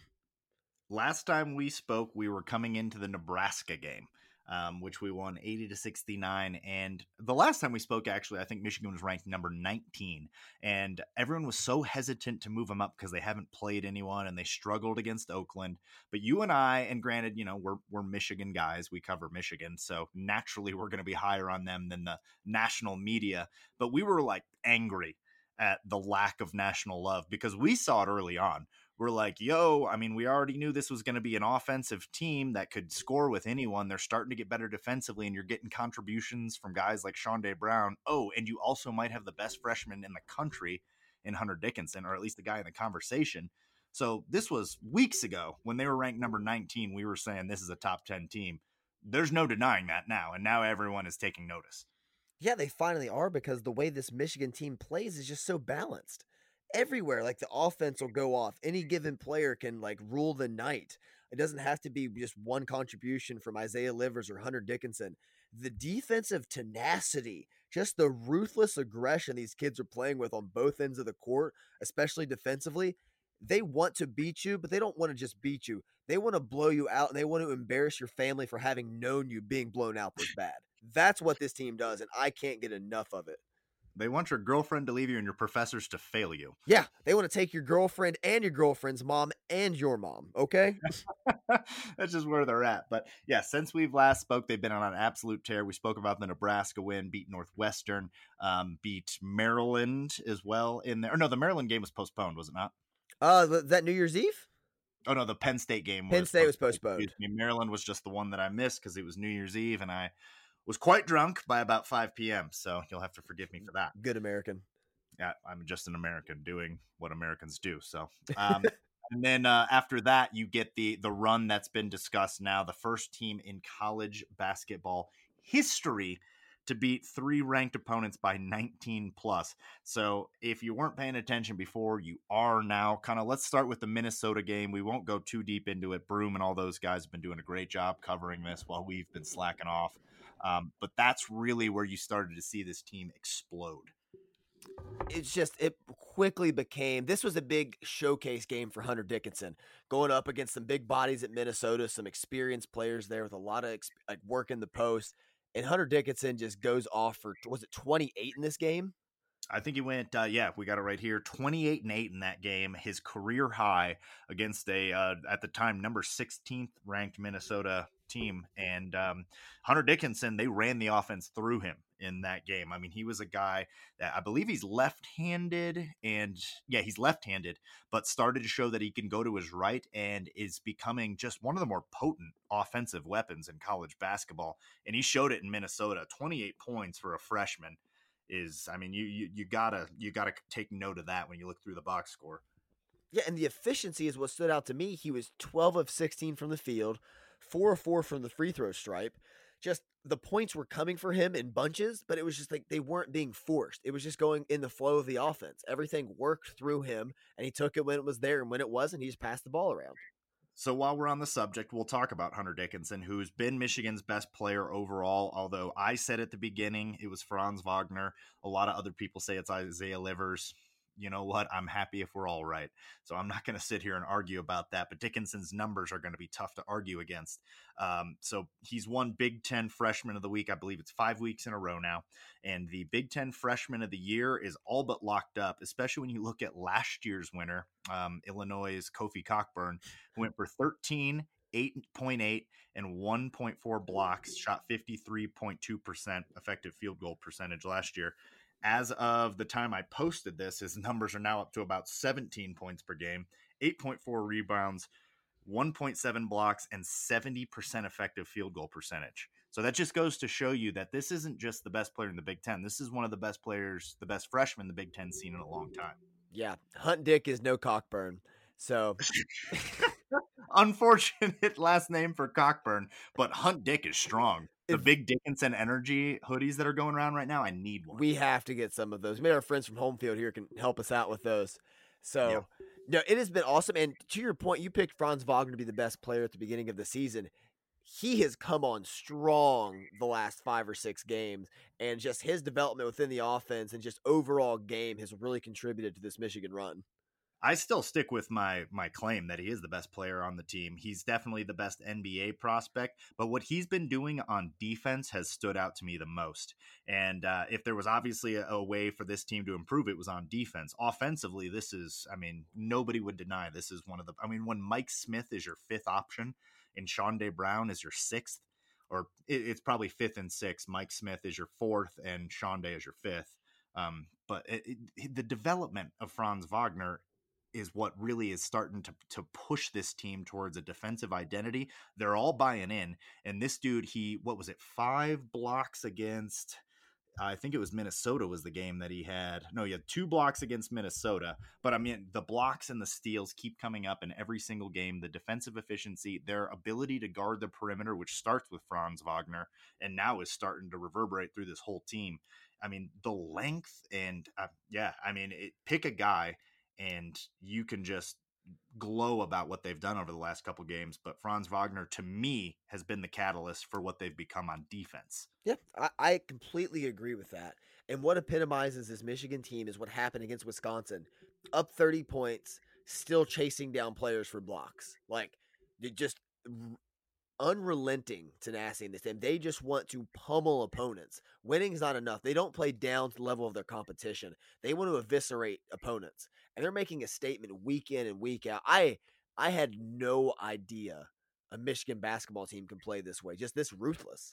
Last time we spoke, we were coming into the Nebraska game. Which we won 80-69. And the last time we spoke, actually, I think Michigan was ranked number 19. And everyone was so hesitant to move them up because they haven't played anyone and they struggled against Oakland. But you and I, and granted, we're Michigan guys. We cover Michigan. So naturally, we're going to be higher on them than the national media. But we were angry at the lack of national love because we saw it early on. We're like, we already knew this was going to be an offensive team that could score with anyone. They're starting to get better defensively, and you're getting contributions from guys like Shondae Brown. Oh, and you also might have the best freshman in the country in Hunter Dickinson, or at least the guy in the conversation. So this was weeks ago when they were ranked number 19. We were saying this is a top 10 team. There's no denying that now, and now everyone is taking notice. Yeah, they finally are because the way this Michigan team plays is just so balanced. Everywhere, the offense will go off. Any given player can rule the night. It doesn't have to be just one contribution from Isaiah Livers or Hunter Dickinson. The defensive tenacity, just the ruthless aggression these kids are playing with on both ends of the court, especially defensively. They want to beat you, but they don't want to just beat you. They want to blow you out, and they want to embarrass your family for having known you being blown out this bad. That's what this team does, and I can't get enough of it. They want your girlfriend to leave you and your professors to fail you. Yeah, they want to take your girlfriend and your girlfriend's mom and your mom, okay? That's just where they're at. But yeah, since we've last spoke, they've been on an absolute tear. We spoke about the Nebraska win, beat Northwestern, beat Maryland as well in there. Or no, the Maryland game was postponed, was it not? That New Year's Eve? Oh, no, the Penn State game. Penn State was postponed. Maryland was just the one that I missed because it was New Year's Eve, and I was quite drunk by about 5 p.m., so you'll have to forgive me for that. Good American. Yeah, I'm just an American doing what Americans do. So, and then after that, you get the run that's been discussed now, the first team in college basketball history to beat 3 ranked opponents by 19 plus. So if you weren't paying attention before, you are now. Let's start with the Minnesota game. We won't go too deep into it. Broom and all those guys have been doing a great job covering this while we've been slacking off. But that's really where you started to see this team explode. It quickly became, this was a big showcase game for Hunter Dickinson, going up against some big bodies at Minnesota, some experienced players there with a lot of work in the post. And Hunter Dickinson just goes off for, was it 28 in this game? I think he went, we got it right here, 28-8 in that game, his career high against at the time, number 16th ranked Minnesota team. And Hunter Dickinson, they ran the offense through him in that game. I mean, he was a guy that I believe he's left-handed, but started to show that he can go to his right and is becoming just one of the more potent offensive weapons in college basketball. And he showed it in Minnesota. 28 points for a freshman is, I mean, you gotta take note of that when you look through the box score. Yeah, and the efficiency is what stood out to me. He was 12 of 16 from the field, 4 of 4 from the free throw stripe. Just the points were coming for him in bunches, but it was just they weren't being forced. It was just going in the flow of the offense. Everything worked through him, and he took it when it was there, and when it wasn't, he just passed the ball around. So while we're on the subject, we'll talk about Hunter Dickinson, who's been Michigan's best player overall, although I said at the beginning it was Franz Wagner. A lot of other people say it's Isaiah Livers. you know what? I'm happy if we're all right. So I'm not going to sit here and argue about that, but Dickinson's numbers are going to be tough to argue against. So he's won Big Ten Freshman of the Week. I believe it's 5 weeks in a row now. And the Big Ten Freshman of the Year is all but locked up, especially when you look at last year's winner, Illinois' Kofi Cockburn, who went for 13, 8.8 and 1.4 blocks, shot 53.2% effective field goal percentage last year. As of the time I posted this, his numbers are now up to about 17 points per game, 8.4 rebounds, 1.7 blocks, and 70% effective field goal percentage. So that just goes to show you that this isn't just the best player in the Big Ten. This is one of the best players, the best freshman the Big Ten's seen in a long time. Yeah, Hunt Dick is no Cockburn. So unfortunate last name for Cockburn, but Hunt Dick is strong. The big Dickinson Energy hoodies that are going around right now, I need one. We have to get some of those. Maybe our friends from Homefield here can help us out with those. So, no, it has been awesome. And to your point, you picked Franz Wagner to be the best player at the beginning of the season. He has come on strong the last 5 or 6 games, and just his development within the offense and just overall game has really contributed to this Michigan run. I still stick with my claim that he is the best player on the team. He's definitely the best NBA prospect, but what he's been doing on defense has stood out to me the most. And if there was obviously a way for this team to improve, it was on defense. Offensively, this is, I mean, nobody would deny this is one of the, I mean, when Mike Smith is your 5th option and Shondae Brown is your 6th, or it's probably 5th and 6th, Mike Smith is your 4th and Shondae is your 5th. But the development of Franz Wagner is what really is starting to push this team towards a defensive identity. They're all buying in. And this dude, what was it? 5 blocks against, I think it was Minnesota was the game that he had. No, he had 2 blocks against Minnesota. But I mean, the blocks and the steals keep coming up in every single game. The defensive efficiency, their ability to guard the perimeter, which starts with Franz Wagner and now is starting to reverberate through this whole team. I mean, the length and pick a guy and you can just glow about what they've done over the last couple games. But Franz Wagner, to me, has been the catalyst for what they've become on defense. Yeah, I completely agree with that. And what epitomizes this Michigan team is what happened against Wisconsin. Up 30 points, still chasing down players for blocks. Like, just unrelenting tenacity in this team. They just want to pummel opponents. Winning's not enough. They don't play down to the level of their competition. They want to eviscerate opponents. And they're making a statement week in and week out. I had no idea a Michigan basketball team can play this way, just this ruthless.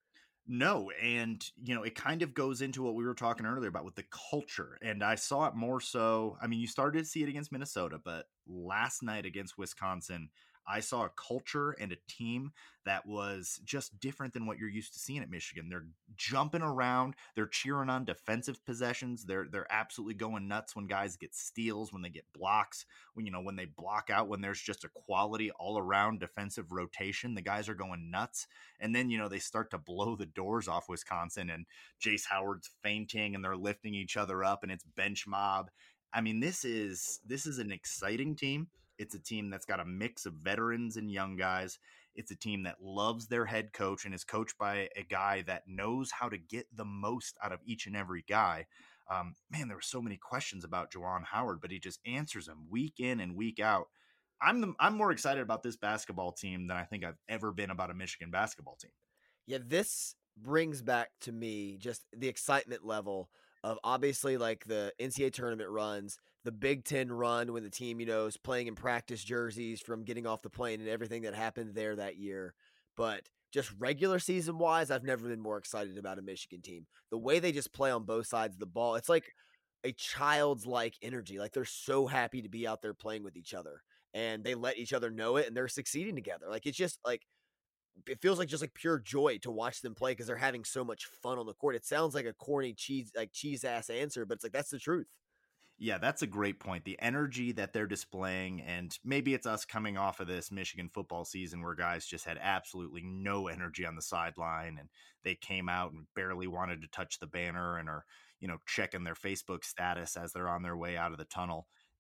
No, and, it kind of goes into what we were talking earlier about with the culture. And I saw it more so, I mean, you started to see it against Minnesota, but last night against Wisconsin, I saw a culture and a team that was just different than what you're used to seeing at Michigan. They're jumping around. They're cheering on defensive possessions. They're absolutely going nuts when guys get steals, when they get blocks, when they block out, when there's just a quality all around defensive rotation, the guys are going nuts. And then, they start to blow the doors off Wisconsin and Jace Howard's fainting and they're lifting each other up and it's bench mob. I mean, this is an exciting team. It's a team that's got a mix of veterans and young guys. It's a team that loves their head coach and is coached by a guy that knows how to get the most out of each and every guy. Man, there were so many questions about Juwan Howard, but he just answers them week in and week out. I'm more excited about this basketball team than I think I've ever been about a Michigan basketball team. Yeah, this brings back to me just the excitement level of obviously like the NCAA tournament runs, the Big Ten run when the team, is playing in practice jerseys from getting off the plane and everything that happened there that year. But just regular season wise, I've never been more excited about a Michigan team. The way they just play on both sides of the ball, it's like a child's like energy. Like they're so happy to be out there playing with each other and they let each other know it and they're succeeding together. Like it's just like, it feels like just like pure joy to watch them play because they're having so much fun on the court. It sounds like a corny cheese ass answer, but it's like, that's the truth. Yeah, that's a great point. The energy that they're displaying, and maybe it's us coming off of this Michigan football season where guys just had absolutely no energy on the sideline and they came out and barely wanted to touch the banner and are, checking their Facebook status as they're on their way out of the tunnel.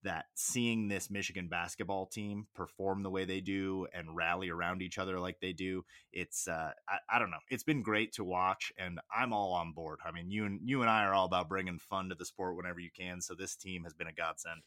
that seeing this Michigan basketball team perform the way they do and rally around each other like they do, it's I don't know. It's been great to watch, and I'm all on board. I mean, you and I are all about bringing fun to the sport whenever you can. So this team has been a godsend.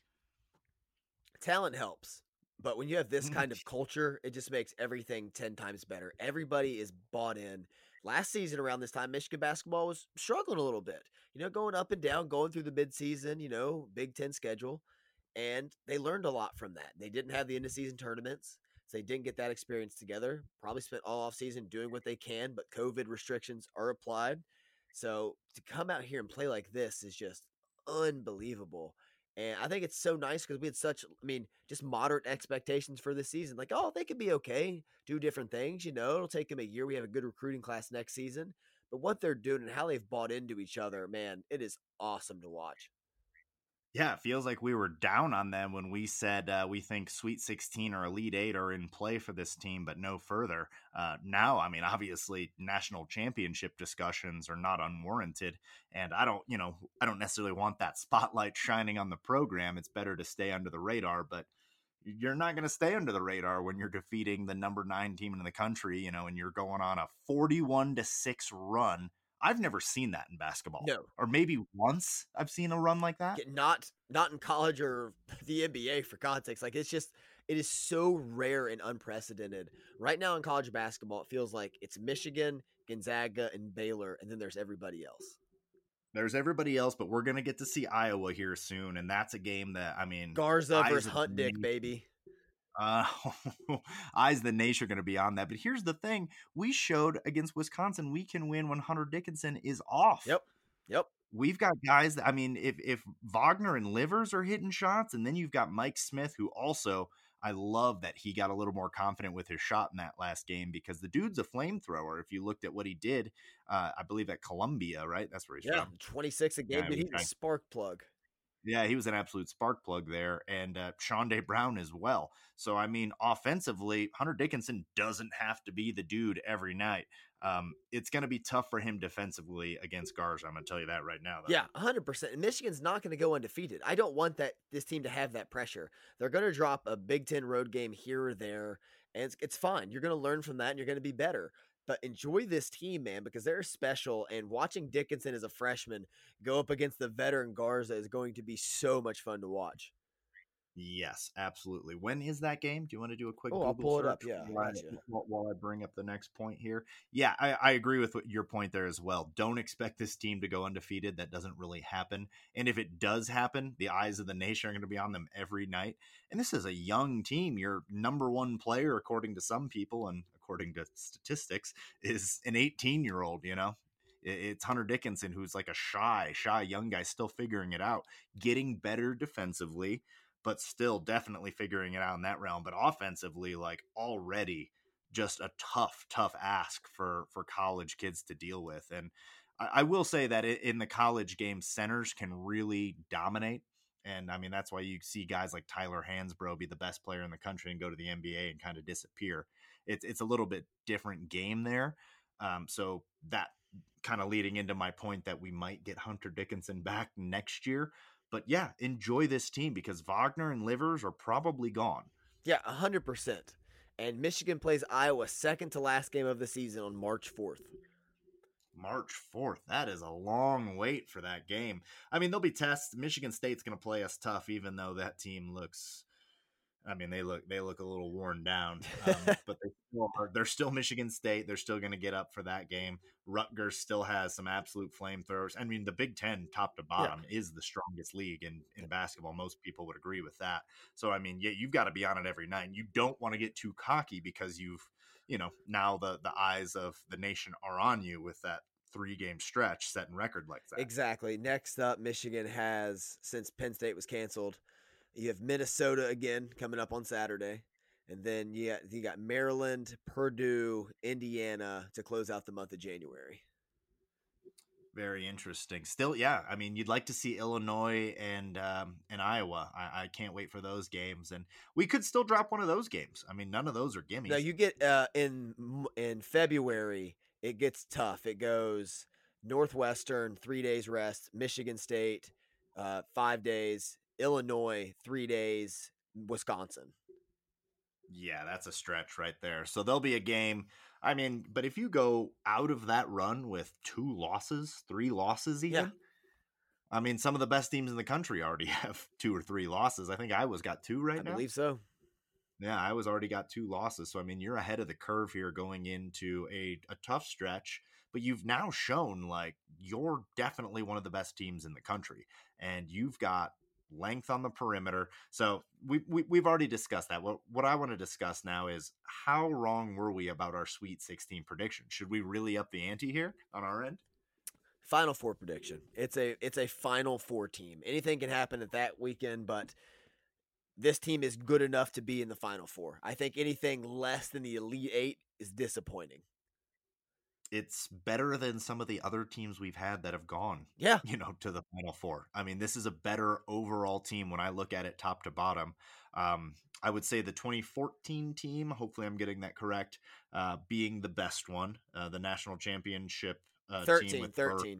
Talent helps, but when you have this kind of culture, it just makes everything 10 times better. Everybody is bought in. Last season around this time, Michigan basketball was struggling a little bit, going up and down, going through the midseason, Big Ten schedule. And they learned a lot from that. They didn't have the end of season tournaments, so they didn't get that experience together. Probably spent all off season doing what they can, but COVID restrictions are applied. So to come out here and play like this is just unbelievable. And I think it's so nice because we had just moderate expectations for this season. Like, oh, they could be okay, do different things. It'll take them a year. We have a good recruiting class next season. But what they're doing and how they've bought into each other, man, it is awesome to watch. Yeah, it feels like we were down on them when we said we think Sweet 16 or Elite 8 are in play for this team, but no further. Now, I mean, obviously, national championship discussions are not unwarranted, and I don't necessarily want that spotlight shining on the program. It's better to stay under the radar, but you're not going to stay under the radar when you're defeating the number 9 team in the country, and you're going on a 41-6 run. I've never seen that in basketball. No. Or maybe once I've seen a run like that. Not in college or the NBA, for God's sakes. Like, it is so rare and unprecedented. Right now in college basketball, it feels like it's Michigan, Gonzaga, and Baylor, and then there's everybody else. There's everybody else, but we're going to get to see Iowa here soon, and that's a game that, Garza versus Hunt Dick, baby. Eyes of the nation are going to be on that. But here's the thing. We showed against Wisconsin we can win when Hunter Dickinson is off. Yep. We've got guys that, if Wagner and Livers are hitting shots, and then you've got Mike Smith, who also, I love that he got a little more confident with his shot in that last game, because the dude's a flamethrower. If you looked at what he did, I believe at Columbia, right? That's where he's from. 26 a game. Yeah, he's a spark plug. Yeah, he was an absolute spark plug there, and Shondae Brown as well. So, offensively, Hunter Dickinson doesn't have to be the dude every night. It's going to be tough for him defensively against Garza. I'm going to tell you that right now, though. Yeah, 100%. And Michigan's not going to go undefeated. I don't want this team to have that pressure. They're going to drop a Big Ten road game here or there, and it's fine. You're going to learn from that, and you're going to be better. But enjoy this team, man, because they're special. And watching Dickinson as a freshman go up against the veteran Garza is going to be so much fun to watch. Yes, absolutely. When is that game? Do you want to do a quick Google I'll pull it up, yeah. While I bring up the next point here. Yeah, I agree with your point there as well. Don't expect this team to go undefeated. That doesn't really happen. And if it does happen, the eyes of the nation are going to be on them every night. And this is a young team. Your number one player, according to some people and according to statistics, is an 18-year-old, It's Hunter Dickinson, who's like a shy young guy, still figuring it out, getting better defensively, but still definitely figuring it out in that realm. But offensively, like, already just a tough ask for college kids to deal with. And I will say that in the college game, centers can really dominate. And that's why you see guys like Tyler Hansbrough be the best player in the country and go to the NBA and kind of disappear. It's a little bit different game there. So that kind of leading into my point that we might get Hunter Dickinson back next year. But yeah, enjoy this team because Wagner and Livers are probably gone. Yeah, 100%. And Michigan plays Iowa second to last game of the season on March 4th. March 4th. That is a long wait for that game. There'll be tests. Michigan State's going to play us tough, even though that team looks, they look a little worn down, but they're still Michigan State. They're still going to get up for that game. Rutgers still has some absolute flamethrowers. The Big Ten, top to bottom, is the strongest league in basketball. Most people would agree with that. So, you've got to be on it every night. You don't want to get too cocky because now the eyes of the nation are on you with that 3-game stretch setting record like that. Exactly. Next up, Michigan has, since Penn State was canceled, you have Minnesota again coming up on Saturday. And then you got Maryland, Purdue, Indiana to close out the month of January. Very interesting. Still, yeah. You'd like to see Illinois and Iowa. I can't wait for those games. And we could still drop one of those games. None of those are gimmies. No, you get in February, it gets tough. It goes Northwestern, 3 days rest, Michigan State, 5 days, Illinois, 3 days, Wisconsin. Yeah, that's a stretch right there. So there'll be a game. I mean, but if you go out of that run with 2 losses, 3 losses even, I mean, some of the best teams in the country already have 2 or 3 losses. I think Iowa's got 2 right now. I believe so. Yeah, Iowa's already got 2 losses. So, I mean, you're ahead of the curve here going into a tough stretch, but you've now shown like you're definitely one of the best teams in the country, and you've got length on the perimeter. So we've already discussed that. What I want to discuss now is how wrong were we about our Sweet 16 prediction? Should we really up the ante here on our end? Final Four prediction. It's a Final Four team. Anything can happen at that weekend, but this team is good enough to be in the Final Four. I think anything less than the Elite Eight is disappointing. It's better than some of the other teams we've had that have gone, to the Final Four. I mean, this is a better overall team when I look at it top to bottom. I would say the 2014 team, hopefully I'm getting that correct, being the best one, the national championship 13, team with 13.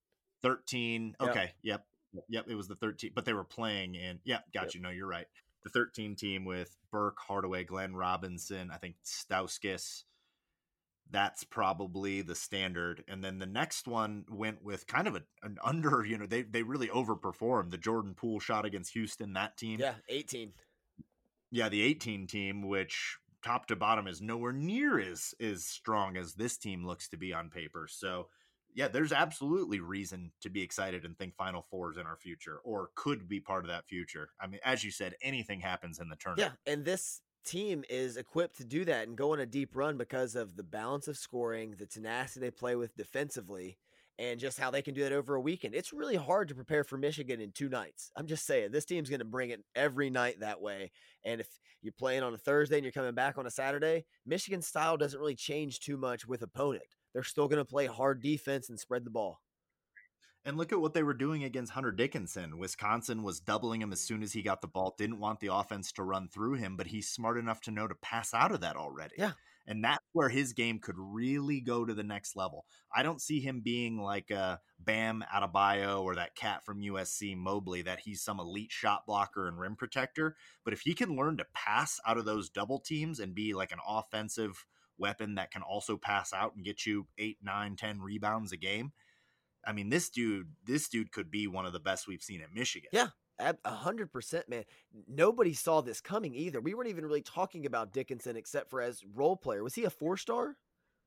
13. Okay. Yep. It was the 13, but they were playing in. Got you. No, you're right. The 13 team with Burke, Hardaway, Glenn Robinson, I think Stauskas. That's probably the standard. And then the next one went with kind of an under, they really overperformed. The Jordan Poole shot against Houston, that team. Yeah, 18. Yeah, the 18 team, which top to bottom is nowhere near as strong as this team looks to be on paper. So, yeah, there's absolutely reason to be excited and think Final Fours in our future, or could be part of that future. I mean, as you said, anything happens in the tournament. Yeah, and this team is equipped to do that and go on a deep run because of the balance of scoring, the tenacity they play with defensively, and just how they can do that over a weekend. It's really hard to prepare for Michigan in 2 nights. I'm just saying, this team's going to bring it every night that way. And if you're playing on a Thursday and you're coming back on a Saturday, Michigan's style doesn't really change too much with opponent. They're still going to play hard defense and spread the ball. And look at what they were doing against Hunter Dickinson. Wisconsin was doubling him as soon as he got the ball, didn't want the offense to run through him, but he's smart enough to know to pass out of that already. Yeah. And that's where his game could really go to the next level. I don't see him being like a Bam Adebayo or that cat from USC, Mobley, that he's some elite shot blocker and rim protector. But if he can learn to pass out of those double teams and be like an offensive weapon that can also pass out and get you 8, 9, 10 rebounds a game, I mean, this dude could be one of the best we've seen at Michigan. Yeah, 100%, man. Nobody saw this coming either. We weren't even really talking about Dickinson except for as role player. Was he a 4-star?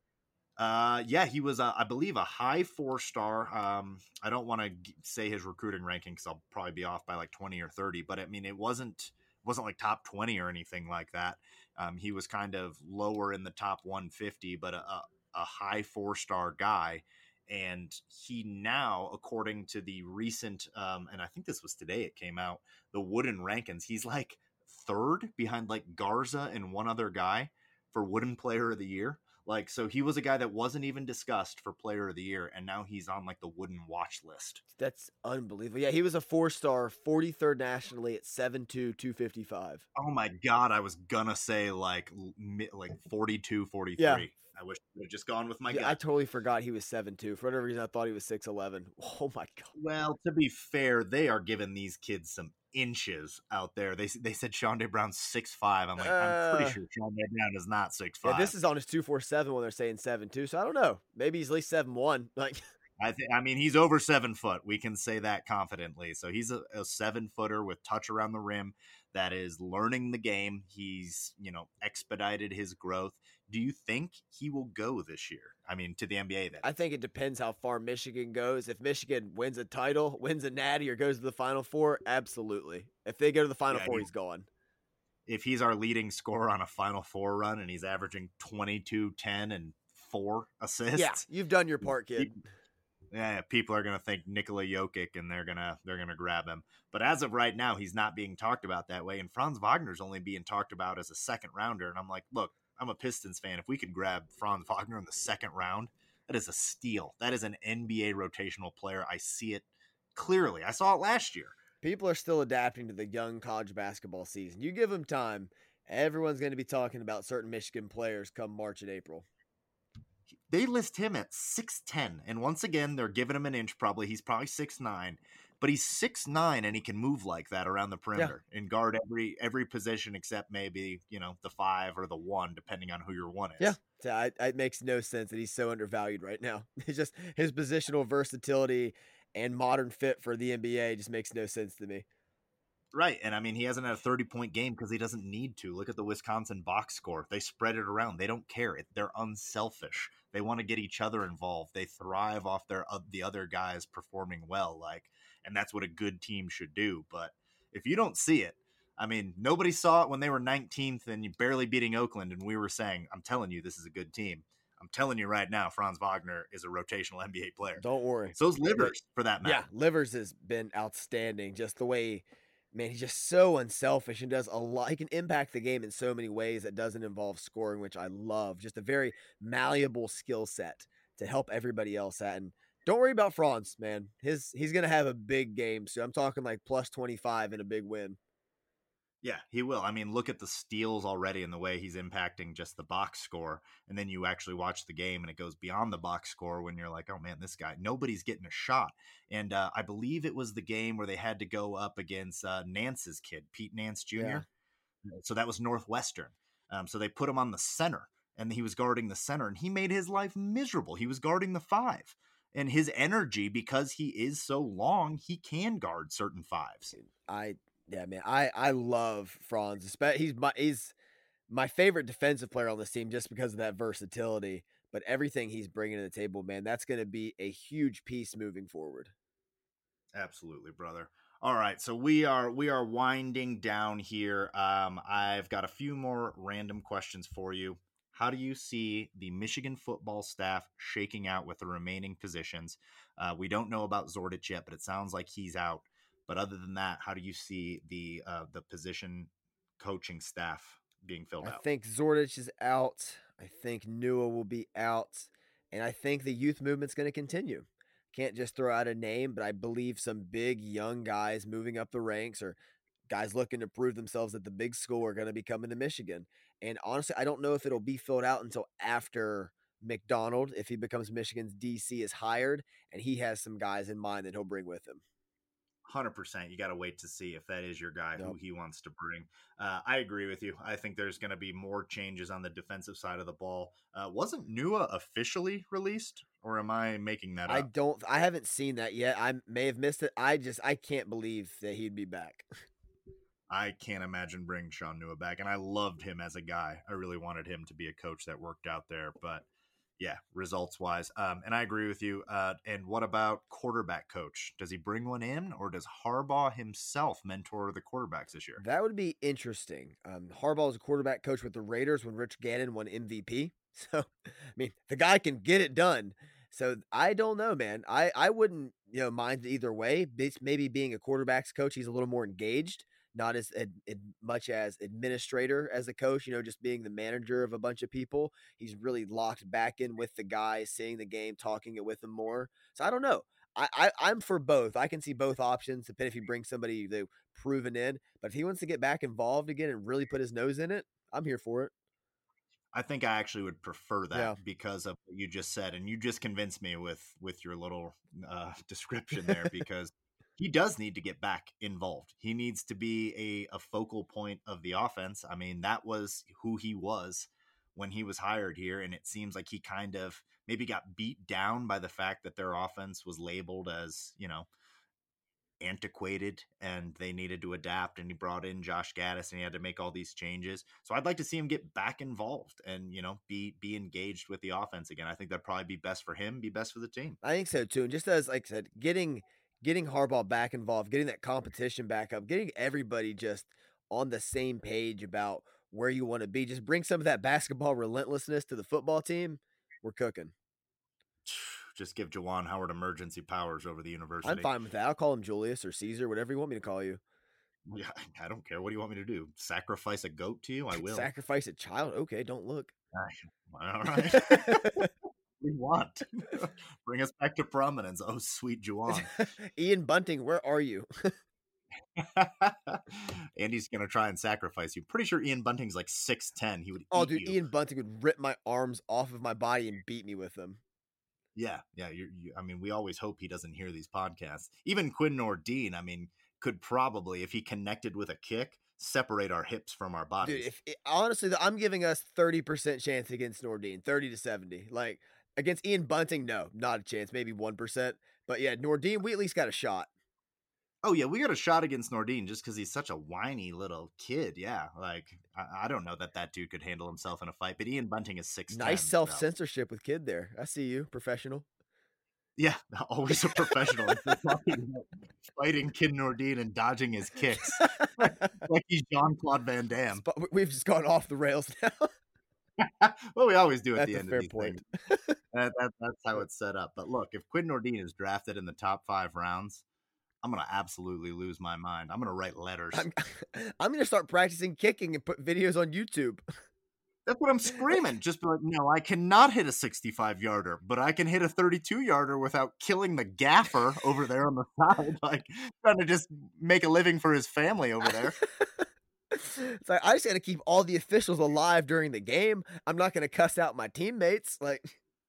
Yeah, he was, I believe, a high 4-star. I don't want to say his recruiting ranking because I'll probably be off by like 20 or 30. But I mean, it wasn't like top 20 or anything like that. He was kind of lower in the top 150, but a high 4-star guy. And he now, according to the recent, and I think this was today it came out, the Wooden rankings, he's like 3rd behind like Garza and one other guy for Wooden Player of the Year. Like, so he was a guy that wasn't even discussed for Player of the Year, and now he's on like the Wooden watch list. That's unbelievable. Yeah, he was a 4-star, 43rd nationally at 7'2", 255. Oh my God, I was gonna say like 42, 43. Yeah. I wish I would have just gone with my gut. I totally forgot he was 7'2". For whatever reason, I thought he was 6'11". Oh my God. Well, to be fair, they are giving these kids some inches out there. They said Shawnde Brown's 6'5". I'm like, I'm pretty sure Shawnde Brown is not 6'5". Yeah, this is on his 247 when they're saying 7'2". So I don't know. Maybe he's at least 7'1". Like, I mean, he's over 7 foot. We can say that confidently. So he's a 7-footer with touch around the rim that is learning the game. He's, expedited his growth. Do you think he will go this year? I mean, to the NBA then? I think it depends how far Michigan goes. If Michigan wins a title, wins a natty, or goes to the Final Four, absolutely. If they go to the Final Four, he's gone. If he's our leading scorer on a Final Four run and he's averaging 22, 10, and 4 assists. Yeah, you've done your part, kid. People are going to think Nikola Jokic and they're going to grab him. But as of right now, he's not being talked about that way. And Franz Wagner's only being talked about as a 2nd rounder. And I'm like, look, I'm a Pistons fan. If we could grab Franz Wagner in the 2nd round, that is a steal. That is an NBA rotational player. I see it clearly. I saw it last year. People are still adapting to the young college basketball season. You give them time, everyone's going to be talking about certain Michigan players come March and April. They list him at 6'10", and once again, they're giving him an inch probably. He's probably 6'9". but he's 6'9" and he can move like that around the perimeter and guard every position except maybe, the 5 or the 1, depending on who your 1 is. Yeah. It makes no sense that he's so undervalued right now. It's just his positional versatility and modern fit for the NBA just makes no sense to me. Right. And I mean, he hasn't had a 30-point game because he doesn't need to. Look at the Wisconsin box score. They spread it around. They don't care. They're unselfish. They want to get each other involved. They thrive off the other guys performing well. And that's what a good team should do. But if you don't see it, I mean, nobody saw it when they were 19th and you barely beating Oakland. And we were saying, I'm telling you, this is a good team. I'm telling you right now, Franz Wagner is a rotational NBA player. Don't worry. So's Livers, for that matter. Yeah, Livers has been outstanding. Just the way, man, he's just so unselfish and does a lot. He can impact the game in so many ways that doesn't involve scoring, which I love. Just a very malleable skill set to help everybody else out. And don't worry about Franz, man. He's going to have a big game. So I'm talking like plus 25 and a big win. Yeah, he will. I mean, look at the steals already and the way he's impacting just the box score. And then you actually watch the game and it goes beyond the box score when you're like, oh man, this guy, nobody's getting a shot. And I believe it was the game where they had to go up against Nance's kid, Pete Nance Jr. Yeah. So that was Northwestern. So they put him on the center and he was guarding the center and he made his life miserable. He was guarding the 5. And his energy, because he is so long, he can guard certain 5s. Yeah, man, I love Franz. He's my favorite defensive player on this team just because of that versatility. But everything he's bringing to the table, man, that's going to be a huge piece moving forward. Absolutely, brother. All right, so we are winding down here. I've got a few more random questions for you. How do you see the Michigan football staff shaking out with the remaining positions? We don't know about Zordich yet, but it sounds like he's out. But other than that, how do you see the position coaching staff being filled out? I think Zordich is out. I think Nua will be out. And I think the youth movement's going to continue. Can't just throw out a name, but I believe some big young guys moving up the ranks or guys looking to prove themselves at the big school are going to be coming to Michigan. And honestly, I don't know if it'll be filled out until after McDonald, if he becomes Michigan's DC, is hired, and he has some guys in mind that he'll bring with him. 100%. You got to wait to see if that is your guy, who he wants to bring. I agree with you. I think there's going to be more changes on the defensive side of the ball. Wasn't Nua officially released, or am I making that up? I haven't seen that yet. I may have missed it. I can't believe that he'd be back. I can't imagine bringing Sean Nua back, and I loved him as a guy. I really wanted him to be a coach that worked out there, but yeah, results-wise. And I agree with you. And what about quarterback coach? Does he bring one in, or does Harbaugh himself mentor the quarterbacks this year? That would be interesting. Harbaugh was a quarterback coach with the Raiders when Rich Gannon won MVP. So, I mean, the guy can get it done. So, I don't know, man. I wouldn't mind either way. Maybe being a quarterback's coach, he's a little more engaged. Not as much as administrator as a coach, just being the manager of a bunch of people. He's really locked back in with the guys, seeing the game, talking it with them more. So I don't know. I'm for both. I can see both options, depending if he brings somebody they've proven in. But if he wants to get back involved again and really put his nose in it, I'm here for it. I think I actually would prefer that because of what you just said. And you just convinced me with your little description there because he does need to get back involved. He needs to be a focal point of the offense. I mean, that was who he was when he was hired here. And it seems like he kind of maybe got beat down by the fact that their offense was labeled as, antiquated and they needed to adapt. And he brought in Josh Gaddis and he had to make all these changes. So I'd like to see him get back involved and, be engaged with the offense again. I think that'd probably be best for him, be best for the team. I think so too. And just as, like I said, getting Harbaugh back involved, getting that competition back up, getting everybody just on the same page about where you want to be. Just bring some of that basketball relentlessness to the football team. We're cooking. Just give Juwan Howard emergency powers over the university. I'm fine with that. I'll call him Julius or Caesar, whatever you want me to call you. Yeah, I don't care. What do you want me to do? Sacrifice a goat to you? I will. Sacrifice a child? Okay, don't look. All right. We want. Bring us back to prominence. Oh, sweet Juwan. Ian Bunting, where are you? Andy's going to try and sacrifice you. Pretty sure Ian Bunting's like 6'10". He would dude, Ian Bunting would rip my arms off of my body and beat me with them. Yeah. I mean, we always hope he doesn't hear these podcasts. Even Quinn Nordin, I mean, could probably, if he connected with a kick, separate our hips from our bodies. Dude, honestly, I'm giving us 30% chance against Nordin, 30 to 70. Like against Ian Bunting, no, not a chance, maybe 1%. But yeah, Nordin, we at least got a shot. Oh yeah, we got a shot against Nordin just because he's such a whiny little kid. Yeah, like I don't know that dude could handle himself in a fight, but Ian Bunting is 6'10". Nice self-censorship with kid there. I see you, professional. Yeah, always a professional. Fighting Kid Nordin and dodging his kicks like he's Jean-Claude Van Damme. We've just gone off the rails now. Well, we always do at That's the a end fair of these point. things. That's how it's set up. But look, if Quinn Nordin is drafted in the top 5 rounds, I'm going to absolutely lose my mind. I'm going to write letters. I'm going to start practicing kicking and put videos on YouTube. That's what I'm screaming. Just be like, no, I cannot hit a 65-yarder, but I can hit a 32-yarder without killing the gaffer over there on the side, like trying to just make a living for his family over there. It's like, I just got to keep all the officials alive during the game. I'm not going to cuss out my teammates. Like,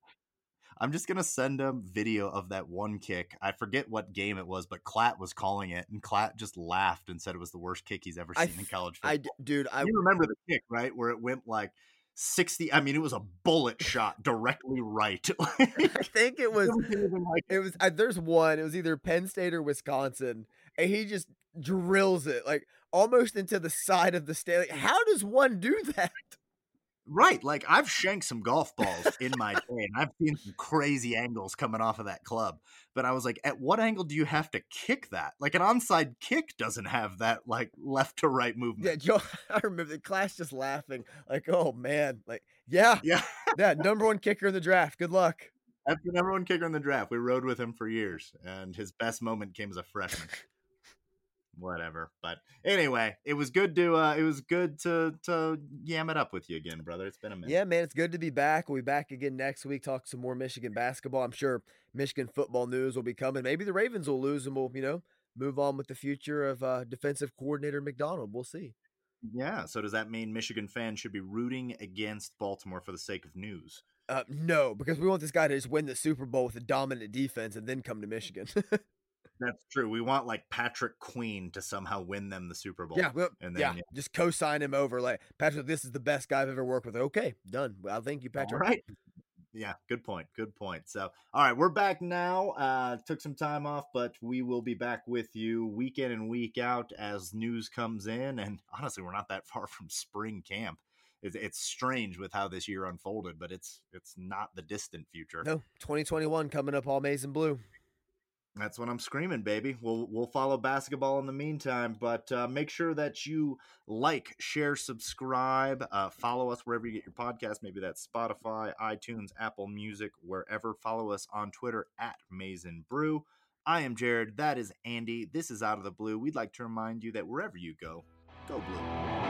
I'm just going to send him video of that one kick. I forget what game it was, but Klatt was calling it, and Klatt just laughed and said it was the worst kick he's ever seen in college football. You remember the kick, right? Where it went like 60. I mean, it was a bullet shot directly right. I think it was there's one, it was either Penn State or Wisconsin, and he just drills it like almost into the side of the state. Like, how does one do that? Right, like I've shanked some golf balls in my day, and I've seen some crazy angles coming off of that club. But I was like, at what angle do you have to kick that? Like an onside kick doesn't have that like left to right movement. Yeah, Joe, I remember the class just laughing, like, oh man, like yeah, number 1 kicker in the draft. Good luck. That's the number 1 kicker in the draft. We rode with him for years, and his best moment came as a freshman. Whatever, but anyway, it was good to yam it up with you again, brother. It's been a minute. Yeah, man, it's good to be back. We'll be back again next week. Talk some more Michigan basketball. I'm sure Michigan football news will be coming. Maybe the Ravens will lose, and we'll move on with the future of defensive coordinator McDonald. We'll see. Yeah. So does that mean Michigan fans should be rooting against Baltimore for the sake of news? No, because we want this guy to just win the Super Bowl with a dominant defense and then come to Michigan. That's true. We want like Patrick Queen to somehow win them the Super Bowl. Yeah, just co-sign him over. Like, Patrick, this is the best guy I've ever worked with. Okay, done. Well, thank you, Patrick. All right. Yeah, good point. So, all right, we're back now. Took some time off, but we will be back with you week in and week out as news comes in. And honestly, we're not that far from spring camp. It's strange with how this year unfolded, but it's not the distant future. No, 2021 coming up, all maize and blue. That's what I'm screaming, baby. We'll follow basketball in the meantime, but make sure that you like, share, subscribe, follow us wherever you get your podcast. Maybe that's Spotify, iTunes, Apple Music, wherever. Follow us on Twitter at Maize and Brew. I am Jared. That is Andy. This is Out of the Blue. We'd like to remind you that wherever you go, go blue.